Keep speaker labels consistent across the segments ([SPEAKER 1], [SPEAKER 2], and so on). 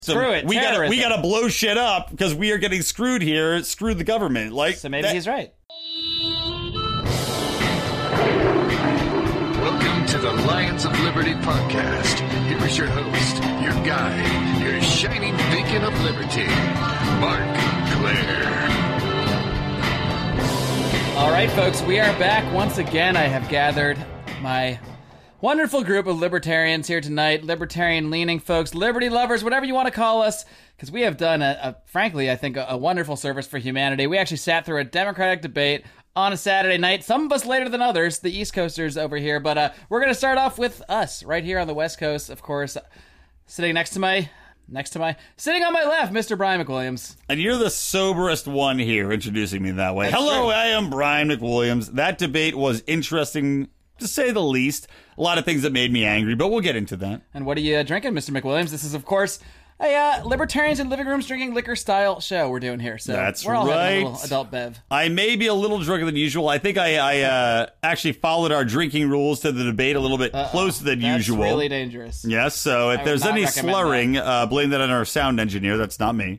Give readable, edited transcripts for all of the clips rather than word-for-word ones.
[SPEAKER 1] Screw it.
[SPEAKER 2] We
[SPEAKER 1] terrorism.
[SPEAKER 2] gotta blow shit up because we are getting screwed here. Screw the government.
[SPEAKER 1] So maybe he's right.
[SPEAKER 3] Welcome to the Lions of Liberty podcast. Here is your host, your guide, your shining beacon of liberty, Mark Claire.
[SPEAKER 1] All right, folks, we are back once again. I have gathered my wonderful group of libertarians here tonight. Libertarian-leaning folks, liberty lovers, whatever you want to call us, because we have done, frankly, I think, a wonderful service for humanity. We actually sat through a Democratic debate on a Saturday night. Some of us later than others, the East Coasters over here. But we're going to start off with us right here on the West Coast, of course. Sitting sitting on my left, Mr. Brian McWilliams.
[SPEAKER 2] And you're the soberest one here introducing me that way.
[SPEAKER 1] That's
[SPEAKER 2] Hello,
[SPEAKER 1] true.
[SPEAKER 2] I am Brian McWilliams. That debate was interesting, to say the least. A lot of things that made me angry, but we'll get into that.
[SPEAKER 1] And what are you drinking, Mr. McWilliams? This is, of course, a Libertarians in Living Rooms Drinking Liquor style show we're doing here. So
[SPEAKER 2] That's
[SPEAKER 1] we're all having
[SPEAKER 2] right.
[SPEAKER 1] a little adult bev.
[SPEAKER 2] I may be a little drunker than usual. I think I actually followed our drinking rules to the debate a little bit closer than
[SPEAKER 1] That's
[SPEAKER 2] usual.
[SPEAKER 1] really dangerous.
[SPEAKER 2] Yes, so if
[SPEAKER 1] I would
[SPEAKER 2] there's
[SPEAKER 1] not
[SPEAKER 2] any
[SPEAKER 1] recommend
[SPEAKER 2] slurring, blame that on our sound engineer. That's not me.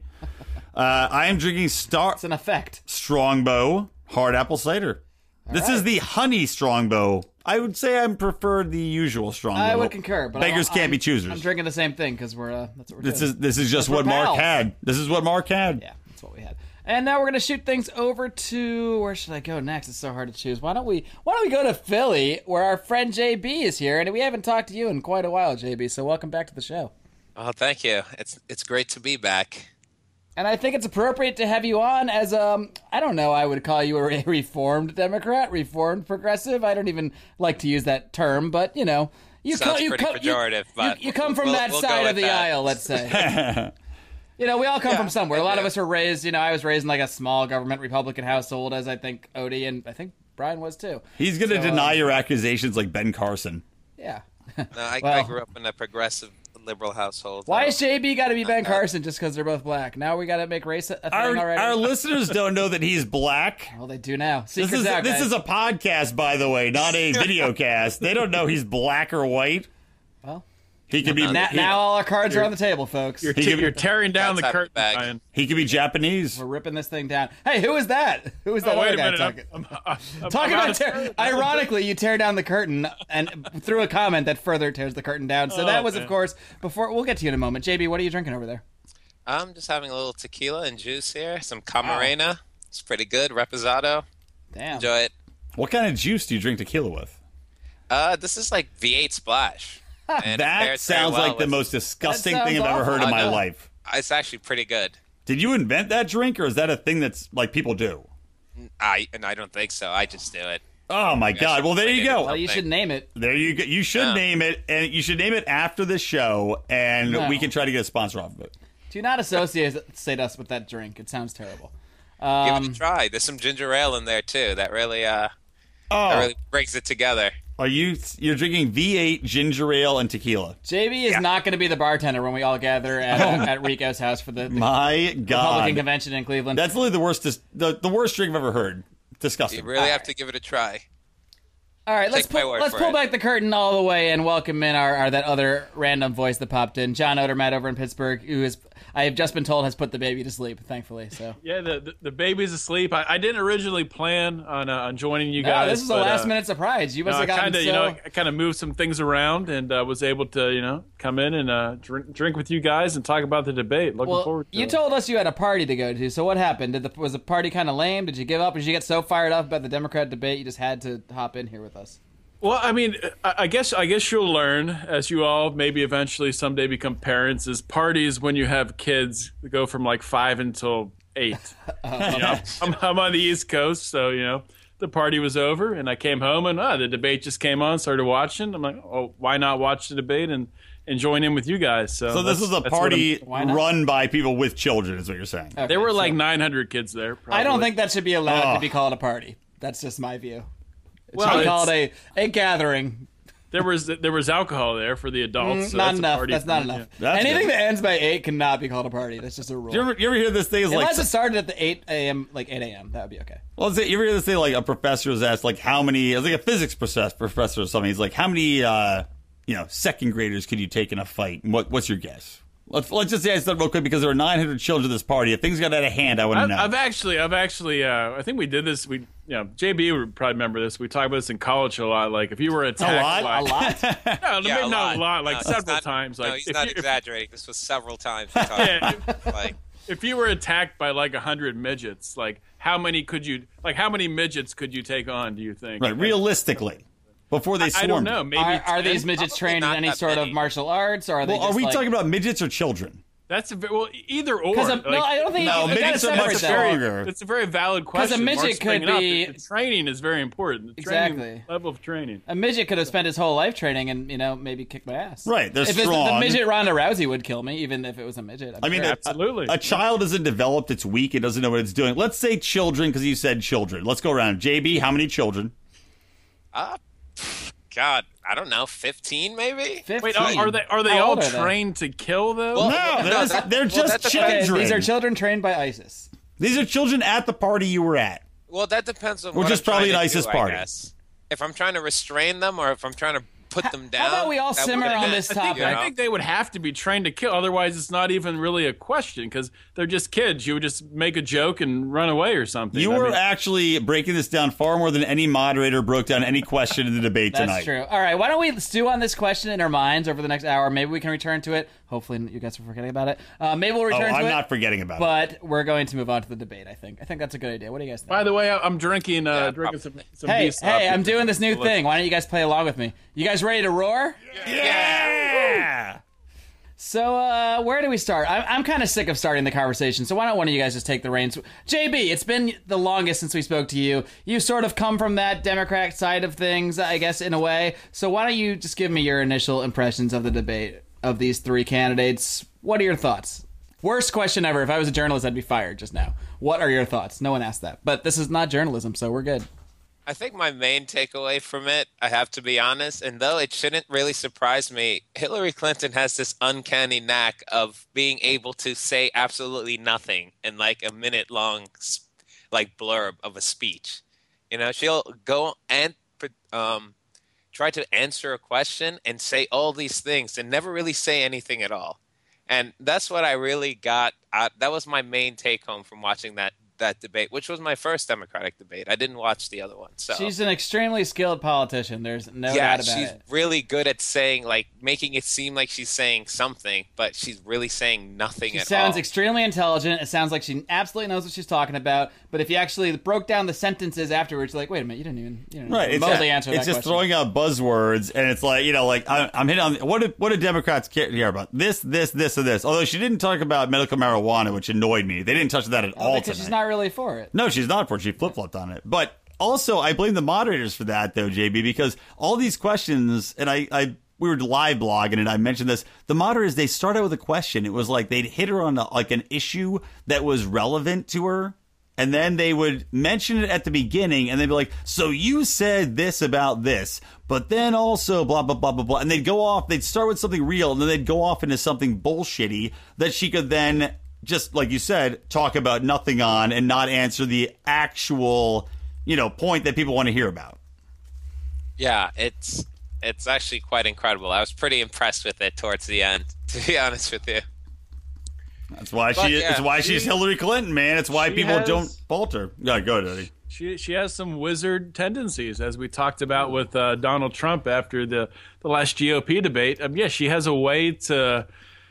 [SPEAKER 2] I am drinking
[SPEAKER 1] It's an effect.
[SPEAKER 2] Strongbow hard apple cider. This
[SPEAKER 1] right.
[SPEAKER 2] is the honey Strongbow. I would say I prefer the usual Strongbow.
[SPEAKER 1] I would concur, but
[SPEAKER 2] beggars can't be choosers.
[SPEAKER 1] I'm drinking the same thing because that's what we're doing.
[SPEAKER 2] This is just
[SPEAKER 1] We're
[SPEAKER 2] what Mark
[SPEAKER 1] pals.
[SPEAKER 2] had. This is what Mark had.
[SPEAKER 1] Yeah, that's what we had. And now we're gonna shoot things over to, where should I go next? It's so hard to choose. Why don't we go to Philly, where our friend JB is here, and we haven't talked to you in quite a while, JB. So welcome back to the show.
[SPEAKER 4] Oh, thank you. It's great to be back.
[SPEAKER 1] And I think it's appropriate to have you on as I don't know, I would call you a reformed Democrat, reformed progressive. I don't even like to use that term, but you know,
[SPEAKER 4] Sounds pretty pejorative, but
[SPEAKER 1] you come from that
[SPEAKER 4] we'll
[SPEAKER 1] side
[SPEAKER 4] go
[SPEAKER 1] of the
[SPEAKER 4] with that.
[SPEAKER 1] aisle, let's say. You know, we all come from somewhere. A lot of us were raised, I was raised in like a small government Republican household, as I think Odie and I think Brian was too.
[SPEAKER 2] He's going to deny your accusations like Ben Carson.
[SPEAKER 1] Yeah.
[SPEAKER 4] No, I
[SPEAKER 1] Well-
[SPEAKER 4] grew up in a progressive liberal household.
[SPEAKER 1] Why is JB got to be Ben Carson just because they're both black? Now we got to make race a thing already?
[SPEAKER 2] Our listeners don't know that he's black.
[SPEAKER 1] Well, they do now.
[SPEAKER 2] This
[SPEAKER 1] Secret's out,
[SPEAKER 2] this
[SPEAKER 1] guys.
[SPEAKER 2] is a podcast, by the way, not a video cast. They don't know he's black or white.
[SPEAKER 1] Well,
[SPEAKER 2] He could be
[SPEAKER 1] now all our cards are on the table, folks.
[SPEAKER 5] You're tearing down the
[SPEAKER 4] That's
[SPEAKER 5] curtain,
[SPEAKER 4] back.
[SPEAKER 5] Brian.
[SPEAKER 2] he could be Japanese.
[SPEAKER 1] We're ripping this thing down. Hey, who is that? Who is that
[SPEAKER 5] Oh,
[SPEAKER 1] other
[SPEAKER 5] wait a
[SPEAKER 1] guy
[SPEAKER 5] minute.
[SPEAKER 1] talking?
[SPEAKER 5] I'm
[SPEAKER 1] Talking
[SPEAKER 5] out
[SPEAKER 1] about
[SPEAKER 5] of-
[SPEAKER 1] ironically, you tear down the curtain and through a comment that further tears the curtain down. So that was, of
[SPEAKER 5] man.
[SPEAKER 1] course, before. We'll get to you in a moment. JB, what are you drinking over there?
[SPEAKER 4] I'm just having a little tequila and juice here. Some Camarena. It's pretty good. Reposado.
[SPEAKER 1] Damn.
[SPEAKER 4] Enjoy it.
[SPEAKER 2] What kind of juice do you drink tequila with?
[SPEAKER 4] This is like V8 Splash. And it
[SPEAKER 2] That
[SPEAKER 4] pairs very
[SPEAKER 2] sounds
[SPEAKER 4] well
[SPEAKER 2] like the
[SPEAKER 4] with-
[SPEAKER 2] most disgusting
[SPEAKER 1] That
[SPEAKER 2] thing
[SPEAKER 1] sounds
[SPEAKER 2] I've ever heard
[SPEAKER 1] awful.
[SPEAKER 2] in my
[SPEAKER 4] I know.
[SPEAKER 2] life.
[SPEAKER 4] It's actually pretty good.
[SPEAKER 2] Did you invent that drink, or is that a thing that's like people do?
[SPEAKER 4] I don't think so. I just do it.
[SPEAKER 2] Oh my God! Well, there you go.
[SPEAKER 1] Well, you should name it.
[SPEAKER 2] There you go. You should
[SPEAKER 4] Yeah.
[SPEAKER 2] name it, and you should name it after the show, and
[SPEAKER 1] No.
[SPEAKER 2] we can try to get a sponsor off of it.
[SPEAKER 1] Do not associate us with that drink. It sounds terrible.
[SPEAKER 4] Give it a try. There's some ginger ale in there too. That really brings it together.
[SPEAKER 2] You're drinking V8 ginger ale and tequila?
[SPEAKER 1] JB is not going to be the bartender when we all gather at Rico's house for the
[SPEAKER 2] My
[SPEAKER 1] Republican
[SPEAKER 2] God,
[SPEAKER 1] convention in Cleveland.
[SPEAKER 2] that's literally the worst. The worst drink I've ever heard.
[SPEAKER 4] You
[SPEAKER 2] Disgusting.
[SPEAKER 4] really have to give it a try.
[SPEAKER 1] All right, let's
[SPEAKER 4] Take my word for
[SPEAKER 1] pull
[SPEAKER 4] it.
[SPEAKER 1] back the curtain all the way and welcome in our that other random voice that popped in, John Odermatt over in Pittsburgh, who is, I have just been told, has put the baby to sleep, thankfully. So
[SPEAKER 5] Yeah, the baby's asleep. I didn't originally plan on joining you
[SPEAKER 1] no,
[SPEAKER 5] guys.
[SPEAKER 1] this is a
[SPEAKER 5] but,
[SPEAKER 1] last minute surprise. You must
[SPEAKER 5] I
[SPEAKER 1] have gotten
[SPEAKER 5] kind
[SPEAKER 1] so.
[SPEAKER 5] of I kind of moved some things around and was able to come in and drink with you guys and talk about the debate. Looking
[SPEAKER 1] Well,
[SPEAKER 5] forward to
[SPEAKER 1] you
[SPEAKER 5] it.
[SPEAKER 1] told us you had a party to go to. So what happened? Was the party kind of lame? Did you give up? Did you get so fired up about the Democrat debate you just had to hop in here with us?
[SPEAKER 5] Well, I mean, I guess you'll learn as you all maybe eventually someday become parents. Is parties when you have kids go from like 5 until 8. I'm on the East Coast, so the party was over, and I came home, and the debate just came on. Started watching. I'm like, oh, why not watch the debate and join in with you guys?
[SPEAKER 2] So this was a
[SPEAKER 5] that's what
[SPEAKER 2] party
[SPEAKER 1] Why not?
[SPEAKER 2] run by people with children, is what you're saying.
[SPEAKER 1] Okay,
[SPEAKER 5] There were like
[SPEAKER 1] so
[SPEAKER 5] 900 kids there. Probably.
[SPEAKER 1] I don't think that should be allowed
[SPEAKER 2] Oh.
[SPEAKER 1] to be called a party. That's just my view. It
[SPEAKER 5] Well,
[SPEAKER 1] should be
[SPEAKER 5] it's-
[SPEAKER 1] called a gathering.
[SPEAKER 5] there was alcohol there for the adults. so
[SPEAKER 1] Not
[SPEAKER 5] that's a
[SPEAKER 1] enough.
[SPEAKER 5] party
[SPEAKER 1] That's
[SPEAKER 5] for
[SPEAKER 1] not
[SPEAKER 5] me,
[SPEAKER 1] enough.
[SPEAKER 2] That's
[SPEAKER 1] Anything
[SPEAKER 2] good.
[SPEAKER 1] that ends by 8 cannot be called a party. That's just a rule.
[SPEAKER 2] You ever hear this thing? Is like,
[SPEAKER 1] Unless it started at the 8 a.m., like 8 a.m., that would be okay.
[SPEAKER 2] well, you ever hear this thing? Like a professor was asked, like, how many? It was like a physics professor or something. He's like, how many, second graders could you take in a fight? And what's your guess? Let's just say I said real quick because there were 900 children at this party. If things got out of hand, I want to know.
[SPEAKER 5] I've actually. I think we did this. JB would probably remember this. We talked about this in college a lot. Like if you were attacked,
[SPEAKER 1] a lot.
[SPEAKER 5] No,
[SPEAKER 4] Yeah,
[SPEAKER 5] maybe not a lot. Like
[SPEAKER 4] No,
[SPEAKER 5] several
[SPEAKER 4] not,
[SPEAKER 5] times.
[SPEAKER 4] No,
[SPEAKER 5] Like
[SPEAKER 4] he's
[SPEAKER 5] if
[SPEAKER 4] not
[SPEAKER 5] you-
[SPEAKER 4] exaggerating. This was several times. We talked like,
[SPEAKER 5] If you were attacked by like 100 midgets, like how many midgets could you take on? Do you think?
[SPEAKER 2] Right, realistically, before they swarmed.
[SPEAKER 5] I don't know. Maybe
[SPEAKER 1] Are these
[SPEAKER 5] 10?
[SPEAKER 1] midgets
[SPEAKER 4] Probably
[SPEAKER 1] trained in
[SPEAKER 4] not
[SPEAKER 1] any
[SPEAKER 4] that
[SPEAKER 1] sort of
[SPEAKER 4] many.
[SPEAKER 1] martial arts, or are they
[SPEAKER 2] Well,
[SPEAKER 1] just
[SPEAKER 2] are we
[SPEAKER 1] like,
[SPEAKER 2] talking about midgets or children?
[SPEAKER 5] That's either or.
[SPEAKER 1] Because no, I don't think
[SPEAKER 2] No,
[SPEAKER 1] you gotta
[SPEAKER 2] midgets are
[SPEAKER 1] separate
[SPEAKER 2] much
[SPEAKER 1] that.
[SPEAKER 2] stronger.
[SPEAKER 5] It's a very valid question.
[SPEAKER 1] a midget
[SPEAKER 5] Mark's
[SPEAKER 1] could
[SPEAKER 5] bringing up.
[SPEAKER 1] be-
[SPEAKER 5] The training is very important. The
[SPEAKER 1] Exactly.
[SPEAKER 5] training, level of training.
[SPEAKER 1] A midget could have spent his whole life training and, maybe kick my ass.
[SPEAKER 2] Right, they're
[SPEAKER 1] if it's
[SPEAKER 2] strong.
[SPEAKER 1] the midget Ronda Rousey would kill me, even if it was a midget.
[SPEAKER 2] I mean,
[SPEAKER 5] Absolutely.
[SPEAKER 2] A child isn't developed; it's weak. It doesn't know what it's doing. Let's say children, because you said children. Let's go around. JB, how many children?
[SPEAKER 4] God, I don't know, 15 maybe.
[SPEAKER 1] 15.
[SPEAKER 5] Wait, are they
[SPEAKER 1] How
[SPEAKER 5] all
[SPEAKER 1] old are they?
[SPEAKER 5] trained to kill though?
[SPEAKER 4] Well,
[SPEAKER 2] No, they're just
[SPEAKER 4] that's okay.
[SPEAKER 1] Okay,
[SPEAKER 2] children.
[SPEAKER 1] these are children trained by ISIS.
[SPEAKER 2] These are children at the party you were at.
[SPEAKER 4] Well, that depends on
[SPEAKER 2] Which
[SPEAKER 4] what
[SPEAKER 2] is
[SPEAKER 4] I'm
[SPEAKER 2] probably
[SPEAKER 4] trying
[SPEAKER 2] an
[SPEAKER 4] to
[SPEAKER 2] ISIS
[SPEAKER 4] do, I
[SPEAKER 2] party.
[SPEAKER 4] guess. If I'm trying to restrain them or if I'm trying to put them down.
[SPEAKER 1] How about we all
[SPEAKER 4] that
[SPEAKER 1] simmer
[SPEAKER 4] would-
[SPEAKER 1] on this topic?
[SPEAKER 5] I think they would have to be trained to kill. Otherwise, it's not even really a question because they're just kids. You would just make a joke and run away or something.
[SPEAKER 2] You
[SPEAKER 5] I
[SPEAKER 2] were
[SPEAKER 5] mean,
[SPEAKER 2] actually breaking this down far more than any moderator broke down any question in the debate
[SPEAKER 1] That's
[SPEAKER 2] tonight.
[SPEAKER 1] true. All right, why don't we stew on this question in our minds over the next hour? Maybe we can return to it. Hopefully, you guys are forgetting about it. Maybe we'll
[SPEAKER 2] Oh,
[SPEAKER 1] return to
[SPEAKER 2] I'm
[SPEAKER 1] it.
[SPEAKER 2] not forgetting about it.
[SPEAKER 1] But we're going to move on to the debate. I think that's a good idea. What do you guys think?
[SPEAKER 5] by the way, I'm drinking some
[SPEAKER 1] Hey,
[SPEAKER 5] Vsop.
[SPEAKER 1] I'm doing this new thing. Why don't you guys play along with me? You guys ready to roar?
[SPEAKER 2] Yeah!
[SPEAKER 1] So, where do we start? I'm kind of sick of starting the conversation, so why don't one of you guys just take the reins? JB, it's been the longest since we spoke to you. You sort of come from that Democrat side of things, I guess, in a way. So why don't you just give me your initial impressions of the debate of these three candidates? What are your thoughts? Worst question ever. If I was a journalist, I'd be fired just now. What are your thoughts? No one asked that. But this is not journalism, so we're good.
[SPEAKER 4] I think my main takeaway from it, I have to be honest, and though it shouldn't really surprise me, Hillary Clinton has this uncanny knack of being able to say absolutely nothing in like a minute-long like blurb of a speech. You know, she'll go and try to answer a question and say all these things and never really say anything at all. And that's what I really got. That was my main take-home from watching that debate, which was my first Democratic debate. I didn't watch the other one. So
[SPEAKER 1] She's an extremely skilled politician. There's no doubt about
[SPEAKER 4] she's
[SPEAKER 1] it.
[SPEAKER 4] really good at saying, like, making it seem like she's saying something, but she's really saying nothing
[SPEAKER 1] She
[SPEAKER 4] at
[SPEAKER 1] sounds
[SPEAKER 4] all.
[SPEAKER 1] extremely intelligent. It sounds like she absolutely knows what she's talking about. But if you actually broke down the sentences afterwards, you're like, wait a minute, you didn't
[SPEAKER 2] Right, it's
[SPEAKER 1] remotely answer that
[SPEAKER 2] it's just
[SPEAKER 1] question.
[SPEAKER 2] throwing out buzzwords, and it's like, you know, like I'm hitting on what do Democrats care about? This, and this. Although she didn't talk about medical marijuana, which annoyed me. They didn't touch that at all
[SPEAKER 1] because
[SPEAKER 2] tonight.
[SPEAKER 1] she's not really for it.
[SPEAKER 2] No, she's not for it. She flip-flopped on it. But also, I blame the moderators for that, though, JB, because all these questions, and we were live blogging, and I mentioned this. The moderators, they start out with a question. It was like they'd hit her on like an issue that was relevant to her, and then they would mention it at the beginning, and they'd be like, so you said this about this, but then also blah, blah, blah, blah, blah. And they'd go off, they'd start with something real, and then they'd go off into something bullshitty that she could then, just like you said, talk about nothing on and not answer the actual, you know, point that people want to hear about.
[SPEAKER 4] Yeah, it's actually quite incredible. I was pretty impressed with it towards the end, to be honest with you.
[SPEAKER 2] That's why
[SPEAKER 4] But,
[SPEAKER 2] it's why she's Hillary Clinton, man. It's why people don't falter. Yeah, go ahead, Eddie.
[SPEAKER 5] She has some wizard tendencies, as we talked about with Donald Trump after the last GOP debate. Yeah, she has a way to.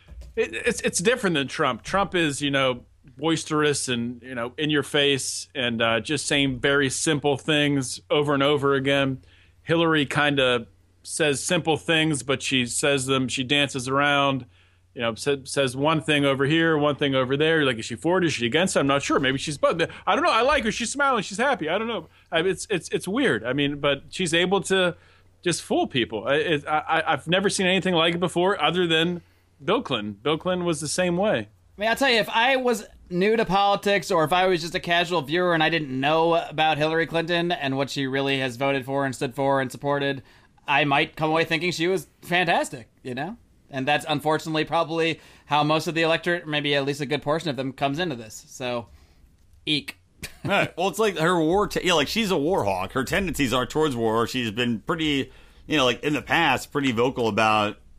[SPEAKER 5] It's different than Trump. Trump is, you know, boisterous and, you know, in your face and just saying very simple things over and over again. Hillary kind of says simple things, but she says them. She dances around. You know, says one thing over here, one thing over there. You're like, is she for it? Is she against it? I'm not sure. Maybe she's both. I don't know. I like her. She's smiling. She's happy. I don't know. It's weird. I mean, but she's able to just fool people. I've never seen anything like it before, other than Bill Clinton. Bill Clinton was the same way.
[SPEAKER 1] I mean, I'll tell you, if I was new to politics or if I was just a casual viewer and I didn't know about Hillary Clinton and what she really has voted for and stood for and supported, I might come away thinking she was fantastic, you know? And that's unfortunately probably how most of the electorate, maybe at least a good portion of them, comes into this. So, eek.
[SPEAKER 2] Right. Well, it's like her like she's a war hawk. Her tendencies are towards war. She's been pretty, you know, like in the past, pretty vocal about,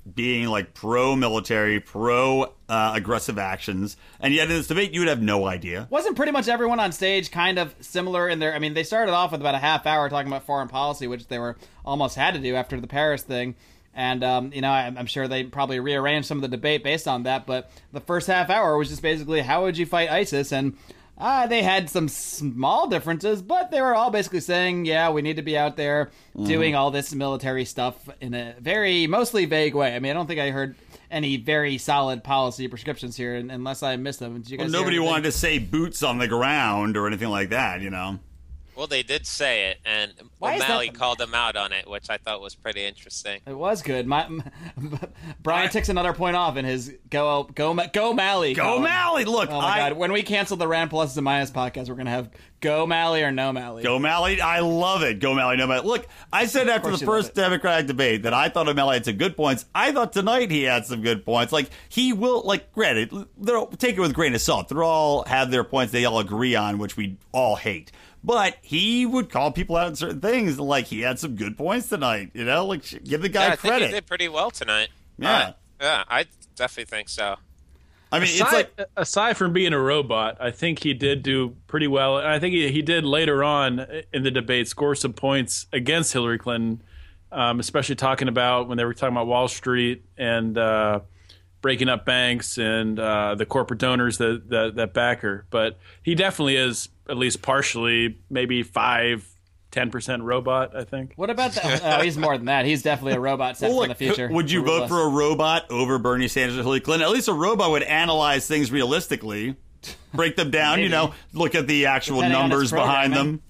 [SPEAKER 2] being like pro-military, pro-aggressive actions, and yet in this debate you would have no idea.
[SPEAKER 1] Wasn't pretty much everyone on stage kind of similar in their... I mean, they started off with about a half hour talking about foreign policy, which they were almost had to do after the Paris thing. And, I'm sure they probably rearranged some of the debate based on that. But the first half hour was just basically, how would you fight ISIS? And they had some small differences, but they were all basically saying, yeah, we need to be out there doing all this military stuff in a very mostly vague way. I mean, I don't think I heard any very solid policy prescriptions here, unless I missed them. Did you guys
[SPEAKER 2] nobody wanted to say boots on the ground or anything like that,
[SPEAKER 4] Well, they did say it, and O'Malley called them out on it, which I thought was pretty interesting.
[SPEAKER 1] It was good. Brian takes another point off in his go Malley.
[SPEAKER 2] Go Malley! Look,
[SPEAKER 1] oh my God! When we cancel the Rand Pluses and Minus podcast, we're gonna have Go Malley or No Malley.
[SPEAKER 2] Go Malley! I love it. Go Malley, no Malley. Look, I said after the first Democratic debate that I thought O'Malley had some good points. I thought tonight he had some good points. Like he will, granted, take it with a grain of salt. They all have their points they all agree on, which we all hate. But he would call people out on certain things. Like, he had some good points tonight, give the guy credit.
[SPEAKER 4] I think he did pretty well tonight.
[SPEAKER 2] Yeah.
[SPEAKER 4] I definitely think so.
[SPEAKER 5] I mean, aside from being a robot, I think he did do pretty well. And I think he did later on in the debate score some points against Hillary Clinton, especially talking about when they were talking about Wall Street and breaking up banks and the corporate donors that back her. But he definitely is at least partially, maybe 5-10% robot, I think.
[SPEAKER 1] What about that? He's more than that. He's definitely a robot set for the future.
[SPEAKER 2] Would you vote for a robot over Bernie Sanders or Hillary Clinton? At least a robot would analyze things realistically, break them down, look at the actual numbers behind them.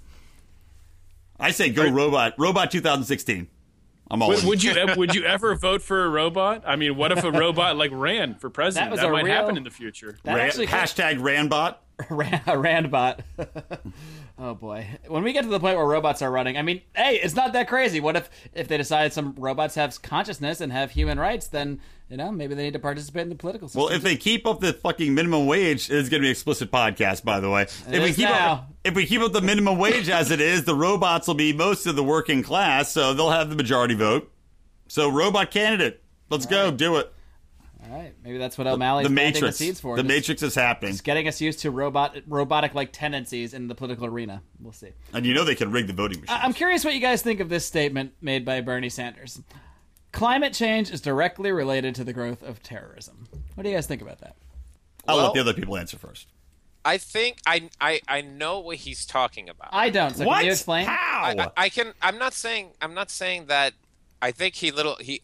[SPEAKER 2] I say go robot. Robot 2016. I'm all in.
[SPEAKER 5] Would you ever vote for a robot? I mean, what if a robot ran for president? That might happen in the future.
[SPEAKER 2] Hashtag Randbot.
[SPEAKER 1] Randbot. Oh boy. When we get to the point where robots are running, I mean, hey, it's not that crazy. What if they decide some robots have consciousness and have human rights, then, maybe they need to participate in the political system.
[SPEAKER 2] Well, if they keep up the fucking minimum wage, it's going to be an explicit podcast, by the way. If we keep up the minimum wage as it is, the robots will be most of the working class, so they'll have the majority vote. So, robot candidate. Let's go. Do it.
[SPEAKER 1] All right, maybe that's what O'Malley's planting the seeds for.
[SPEAKER 2] The Matrix is happening.
[SPEAKER 1] It's getting us used to robotic-like tendencies in the political arena. We'll see.
[SPEAKER 2] And they can rig the voting machines.
[SPEAKER 1] I'm curious what you guys think of this statement made by Bernie Sanders. Climate change is directly related to the growth of terrorism. What do you guys think about that?
[SPEAKER 2] I'll let the other people answer first.
[SPEAKER 4] I think I know what he's talking about.
[SPEAKER 1] I don't. So can you explain?
[SPEAKER 2] How?
[SPEAKER 4] I can. I'm not saying that. I think he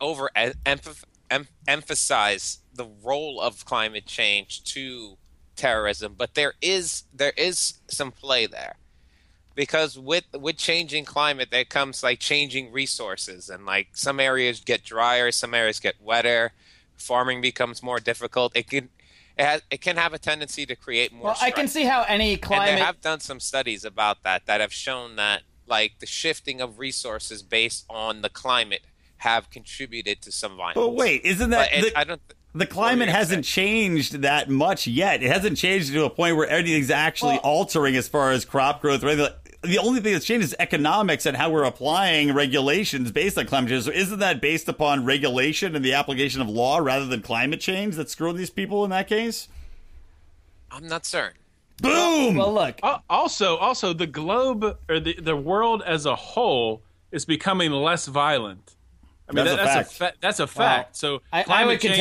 [SPEAKER 4] emphasize the role of climate change to terrorism, but there is some play there, because with changing climate there comes changing resources, and some areas get drier, some areas get wetter, farming becomes more difficult. It can have a tendency to create more strife.
[SPEAKER 1] I can see how any climate...
[SPEAKER 4] And they have done some studies about that have shown that the shifting of resources based on the climate have contributed to some violence.
[SPEAKER 2] But wait, isn't that the climate hasn't changed that much yet? It hasn't changed to a point where anything's actually altering as far as crop growth or anything. The only thing that's changed is economics and how we're applying regulations based on climate change. So isn't that based upon regulation and the application of law rather than climate change that's screwing these people in that case?
[SPEAKER 4] I'm not certain.
[SPEAKER 2] Boom!
[SPEAKER 1] Well, look.
[SPEAKER 5] Also, the globe or the world as a whole is becoming less violent. I mean, that's a fact. So climate change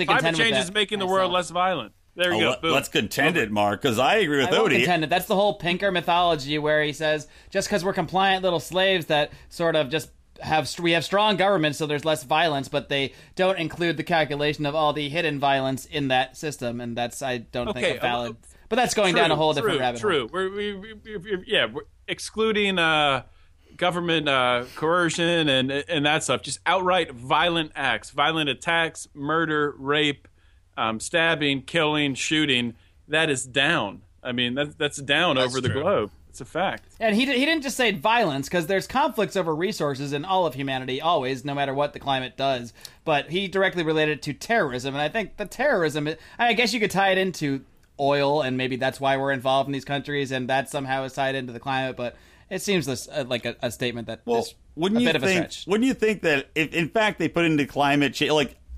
[SPEAKER 5] is making the world less violent. There you go.
[SPEAKER 2] Let's contend it, Mark, because I agree with Odie.
[SPEAKER 1] Contend it. That's the whole Pinker mythology where he says just because we're compliant little slaves that sort of just we have strong governments, so there's less violence, but they don't include the calculation of all the hidden violence in that system, and that's I don't think a valid. But that's going down a whole different rabbit hole.
[SPEAKER 5] We're excluding government coercion and that stuff. Just outright violent acts, violent attacks, murder, rape, stabbing, killing, shooting. That is down. I mean, that's down over the globe. It's a fact.
[SPEAKER 1] And he didn't just say violence, because there's conflicts over resources in all of humanity, always, no matter what the climate does. But he directly related it to terrorism, and I think the terrorism, I guess you could tie it into oil, and maybe that's why we're involved in these countries, and that somehow is tied into the climate, but it seems like a statement that is a bit of a stretch.
[SPEAKER 2] Wouldn't you think that if, in fact, they put into climate change,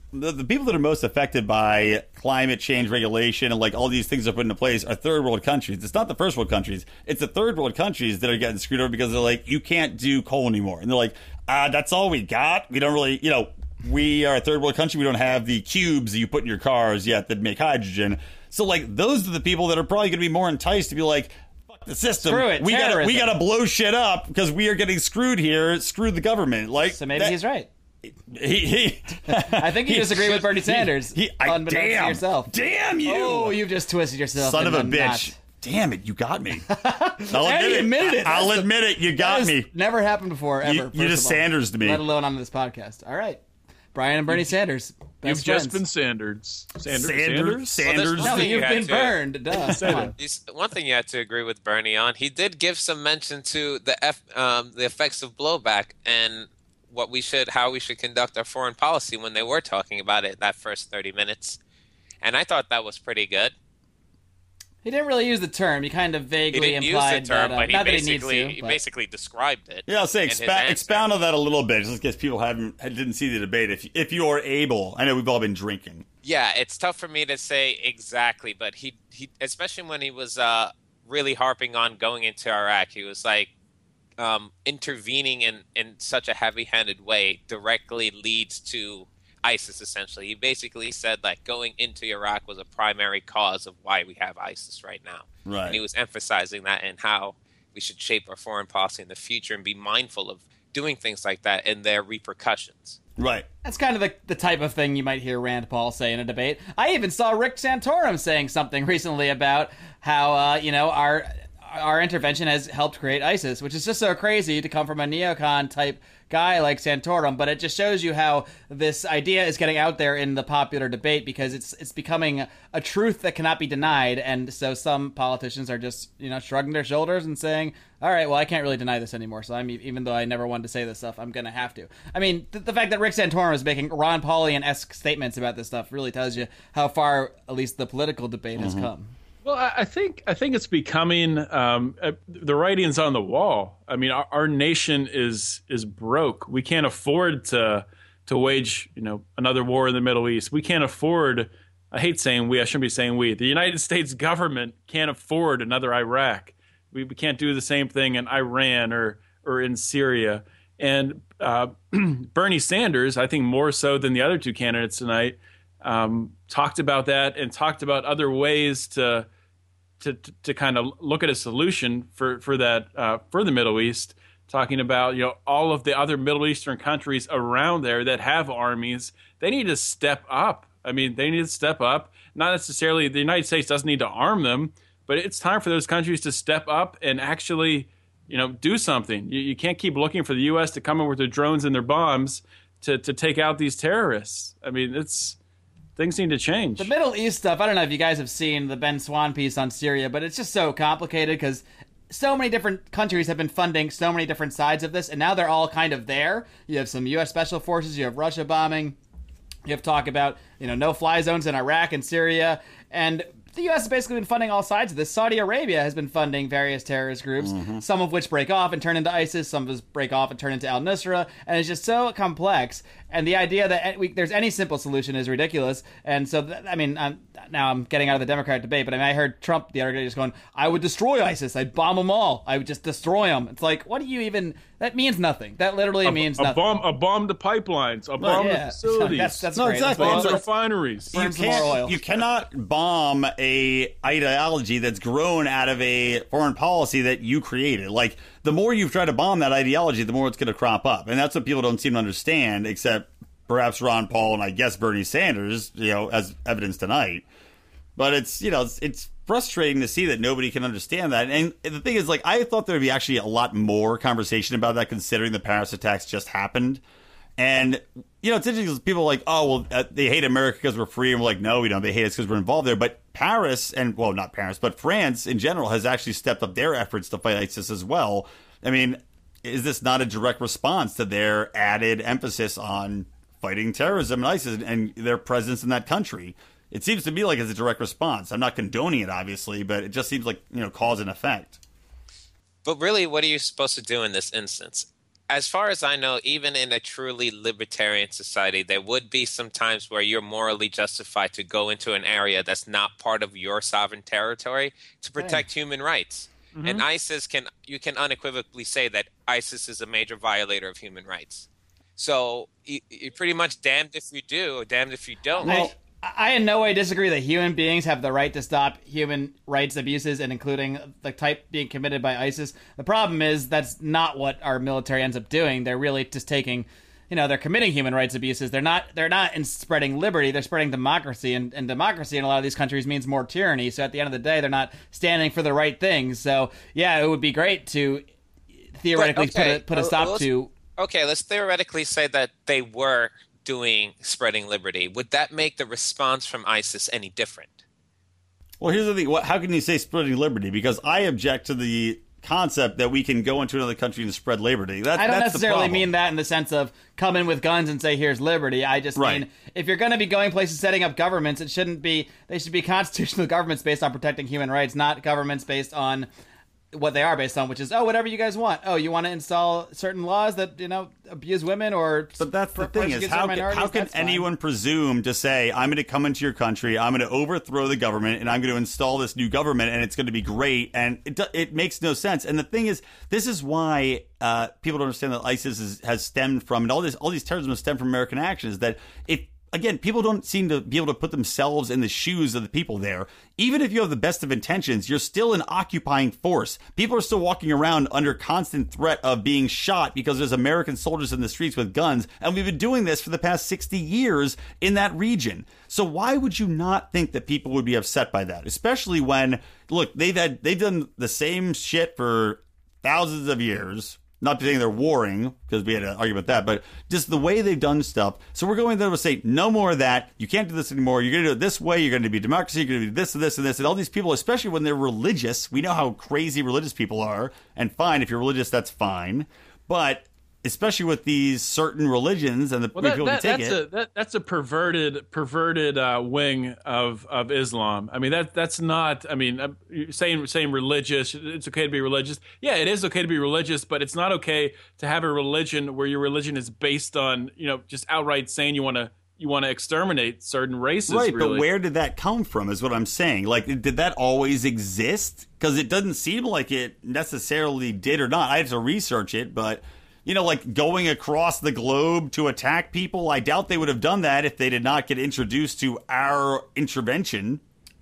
[SPEAKER 2] the people that are most affected by climate change regulation and like all these things are put into place are third world countries. It's not the first world countries. It's the third world countries that are getting screwed over because they're like, you can't do coal anymore. And they're like, that's all we got. We don't really, we are a third world country. We don't have the cubes that you put in your cars yet that make hydrogen. So like those are the people that are probably going to be more enticed to be like, fuck the system.
[SPEAKER 1] Screw it.
[SPEAKER 2] We gotta blow shit up because we are getting screwed here. Screw the government. Like,
[SPEAKER 1] so maybe he's right.
[SPEAKER 2] He
[SPEAKER 1] I think you disagree with Bernie Sanders. Unbeknownst to yourself.
[SPEAKER 2] Damn you!
[SPEAKER 1] Oh, you've just twisted yourself.
[SPEAKER 2] Son of a bitch. Damn it, you got me. I'll
[SPEAKER 1] admit it.
[SPEAKER 2] I'll admit it, you got me.
[SPEAKER 1] Never happened before, ever.
[SPEAKER 2] You just Sanders to me.
[SPEAKER 1] Let alone on this podcast. All right. Brian and Bernie Sanders.
[SPEAKER 5] You've just been Sanders. Sanders?
[SPEAKER 1] No, you've been burned. Duh.
[SPEAKER 4] One thing you had to agree with Bernie on, he did give some mention to the effects of blowback and how we should conduct our foreign policy when they were talking about it that first 30 minutes. And I thought that was pretty good.
[SPEAKER 1] He didn't really use the term. He kind of vaguely implied
[SPEAKER 4] use the term,
[SPEAKER 1] that,
[SPEAKER 4] but he basically described it.
[SPEAKER 2] Yeah, I'll say expound on that a little bit, just in case people didn't see the debate. If you are able, I know we've all been drinking.
[SPEAKER 4] Yeah, it's tough for me to say exactly, but he especially when he was really harping on going into Iraq, he was like, intervening in such a heavy-handed way directly leads to ISIS, essentially. He basically said that going into Iraq was a primary cause of why we have ISIS right now.
[SPEAKER 2] Right.
[SPEAKER 4] And he was emphasizing that and how we should shape our foreign policy in the future and be mindful of doing things like that and their repercussions.
[SPEAKER 2] Right.
[SPEAKER 1] That's kind of the type of thing you might hear Rand Paul say in a debate. I even saw Rick Santorum saying something recently about how, our intervention has helped create ISIS, which is just so crazy to come from a neocon type guy like Santorum, but it just shows you how this idea is getting out there in the popular debate because it's becoming a truth that cannot be denied, and so some politicians are just shrugging their shoulders and saying, all right, well, I can't really deny this anymore, so even though I never wanted to say this stuff, I'm gonna have to. I mean, the fact that Rick Santorum is making Ron Paulian-esque statements about this stuff really tells you how far at least the political debate has come.
[SPEAKER 5] Well, I think it's becoming the writing's on the wall. I mean, our nation is broke. We can't afford to wage another war in the Middle East. We can't afford. I hate saying we. I shouldn't be saying we. The United States government can't afford another Iraq. We can't do the same thing in Iran or in Syria. And Bernie Sanders, I think more so than the other two candidates tonight, talked about that and talked about other ways to kind of look at a solution for that for the Middle East, talking about all of the other Middle Eastern countries around there that have armies. They need to step up. I mean, they need to step up. Not necessarily the United States doesn't need to arm them, but it's time for those countries to step up and actually do something. You can't keep looking for the U.S. to come in with their drones and their bombs to take out these terrorists. I mean, things need to change.
[SPEAKER 1] The Middle East stuff, I don't know if you guys have seen the Ben Swan piece on Syria, but it's just so complicated because so many different countries have been funding so many different sides of this, and now they're all kind of there. You have some U.S. Special Forces, you have Russia bombing, you have talk about, no-fly zones in Iraq and Syria, and the U.S. has basically been funding all sides of this. Saudi Arabia has been funding various terrorist groups, some of which break off and turn into ISIS, some of which break off and turn into al-Nusra, and it's just so complex. And the idea that there's any simple solution is ridiculous. And so, now I'm getting out of the Democratic debate, but I heard Trump the other day just going, I would destroy ISIS. I'd bomb them all. I would just destroy them. It's like, what do you even... That means nothing. That literally means nothing.
[SPEAKER 5] A bomb the pipelines. A bomb the facilities.
[SPEAKER 1] That's
[SPEAKER 2] no,
[SPEAKER 1] great.
[SPEAKER 2] exactly.
[SPEAKER 5] Bomb the refineries.
[SPEAKER 2] You cannot bomb a ideology that's grown out of a foreign policy that you created. Like, the more you try to bomb that ideology, the more it's going to crop up. And that's what people don't seem to understand, except perhaps Ron Paul and I guess Bernie Sanders, as evidence tonight. But it's frustrating to see that nobody can understand that. And the thing is, I thought there would be actually a lot more conversation about that, considering the Paris attacks just happened. And, it's interesting because people are like, oh, well, they hate America because we're free. And we're like, no, we don't. They hate us because we're involved there. But Paris, not Paris, but France in general has actually stepped up their efforts to fight ISIS as well. I mean, is this not a direct response to their added emphasis on fighting terrorism and ISIS and their presence in that country? It seems to me like it's a direct response. I'm not condoning it, obviously, but it just seems like, cause and effect.
[SPEAKER 4] But really, what are you supposed to do in this instance? as far as I know, even in a truly libertarian society, there would be some times where you're morally justified to go into an area that's not part of your sovereign territory to protect human rights. Mm-hmm. And you can unequivocally say that ISIS is a major violator of human rights. So you're pretty much damned if you do or damned if you don't.
[SPEAKER 1] Well, I in no way disagree that human beings have the right to stop human rights abuses, and including the type being committed by ISIS. The problem is that's not what our military ends up doing. They're really just taking, they're committing human rights abuses. They're not in spreading liberty. They're spreading democracy, and democracy in a lot of these countries means more tyranny. So at the end of the day, they're not standing for the right things. So yeah, it would be great to theoretically put a stop to.
[SPEAKER 4] Okay, let's theoretically say that they were spreading liberty. Would that make the response from ISIS any different?
[SPEAKER 2] Well, here's the thing. How can you say spreading liberty? Because I object to the concept that we can go into another country and spread liberty.
[SPEAKER 1] I don't necessarily mean that in the sense of come in with guns and say, here's liberty. I just mean if you're going to be going places setting up governments, they should be constitutional governments based on protecting human rights, not governments based on what they are based on, which is, whatever you guys want. You want to install certain laws that, abuse women or...
[SPEAKER 2] But that's the thing is, how can anyone presume to say, I'm going to come into your country, I'm going to overthrow the government, and I'm going to install this new government, and it's going to be great, and it makes no sense. And the thing is, this is why people don't understand that ISIS has stemmed from, and all these terrorism has stemmed from American action, is that again, people don't seem to be able to put themselves in the shoes of the people there. Even if you have the best of intentions, you're still an occupying force. People are still walking around under constant threat of being shot because there's American soldiers in the streets with guns. And we've been doing this for the past 60 years in that region. So why would you not think that people would be upset by that? Especially when, look, they've done the same shit for thousands of years. Not saying they're warring, because we had an argument about that, but just the way they've done stuff. So we're going there to say, no more of that. You can't do this anymore. You're going to do it this way. You're going to be democracy. You're going to do this and this and this. And all these people, especially when they're religious, we know how crazy religious people are. And fine, if you're religious, that's fine. But especially with these certain religions and the people who take it.
[SPEAKER 5] That's a perverted wing of Islam. I mean, that's not. I mean, saying religious. It's okay to be religious. Yeah, it is okay to be religious, but it's not okay to have a religion where your religion is based on just outright saying you want to exterminate certain races.
[SPEAKER 2] Right,
[SPEAKER 5] really.
[SPEAKER 2] But where did that come from is what I'm saying. Like, did that always exist? Because it doesn't seem like it necessarily did or not. I have to research it, but. Like going across the globe to attack people, I doubt they would have done that if they did not get introduced to our intervention.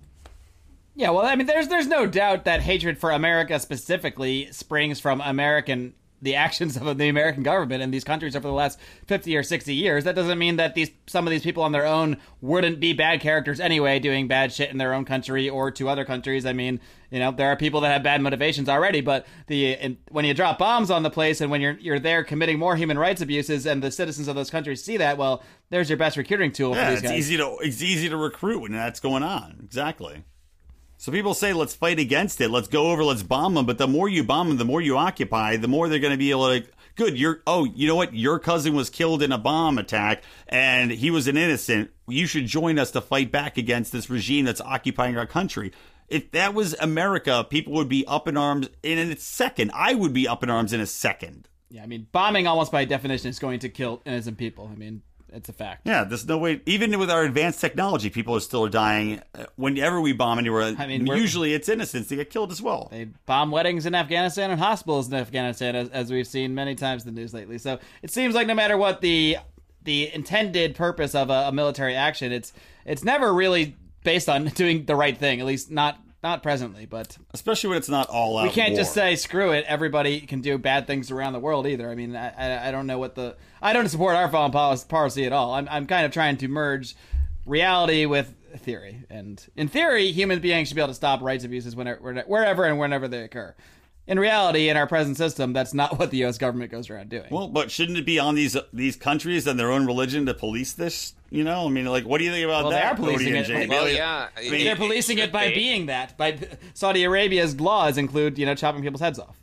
[SPEAKER 1] Yeah, well, I mean, there's no doubt that hatred for America specifically springs from the actions of the American government in these countries over the last 50 or 60 years. That doesn't mean that some of these people on their own wouldn't be bad characters anyway, doing bad shit in their own country or to other countries. I mean, there are people that have bad motivations already, but when you drop bombs on the place and when you're there committing more human rights abuses and the citizens of those countries see that, well, there's your best recruiting tool for these guys.
[SPEAKER 2] It's easy to recruit when that's going on. Exactly. So people say, let's fight against it. Let's go over, let's bomb them. But the more you bomb them, the more you occupy, the more they're going to be able to, good, you know what? Your cousin was killed in a bomb attack and he was an innocent. You should join us to fight back against this regime that's occupying our country. If that was America, people would be up in arms in a second. I would be up in arms in a second.
[SPEAKER 1] Yeah, I mean, bombing almost by definition is going to kill innocent people. I mean, it's a fact.
[SPEAKER 2] Yeah, there's no way. Even with our advanced technology, people are still dying. Whenever we bomb anywhere, usually it's innocents. They get killed as well.
[SPEAKER 1] They bomb weddings in Afghanistan and hospitals in Afghanistan, as we've seen many times in the news lately. So it seems like no matter what the intended purpose of a military action, it's never really based on doing the right thing, at least not presently, but
[SPEAKER 2] especially when it's not all out.
[SPEAKER 1] We can't
[SPEAKER 2] war.
[SPEAKER 1] just say screw it. Everybody can do bad things around the world either. I mean, I don't know I don't support our foreign policy at all. I'm kind of trying to merge reality with theory, and in theory, human beings should be able to stop rights abuses wherever and whenever they occur. In reality, in our present system, that's not what the U.S. government goes around doing.
[SPEAKER 2] Well, but shouldn't it be on these countries and their own religion to police this? I mean, like, what do you think about that?
[SPEAKER 1] They are policing it.
[SPEAKER 4] Well, yeah.
[SPEAKER 1] I mean, they're policing it by being that. By Saudi Arabia's laws include, chopping people's heads off.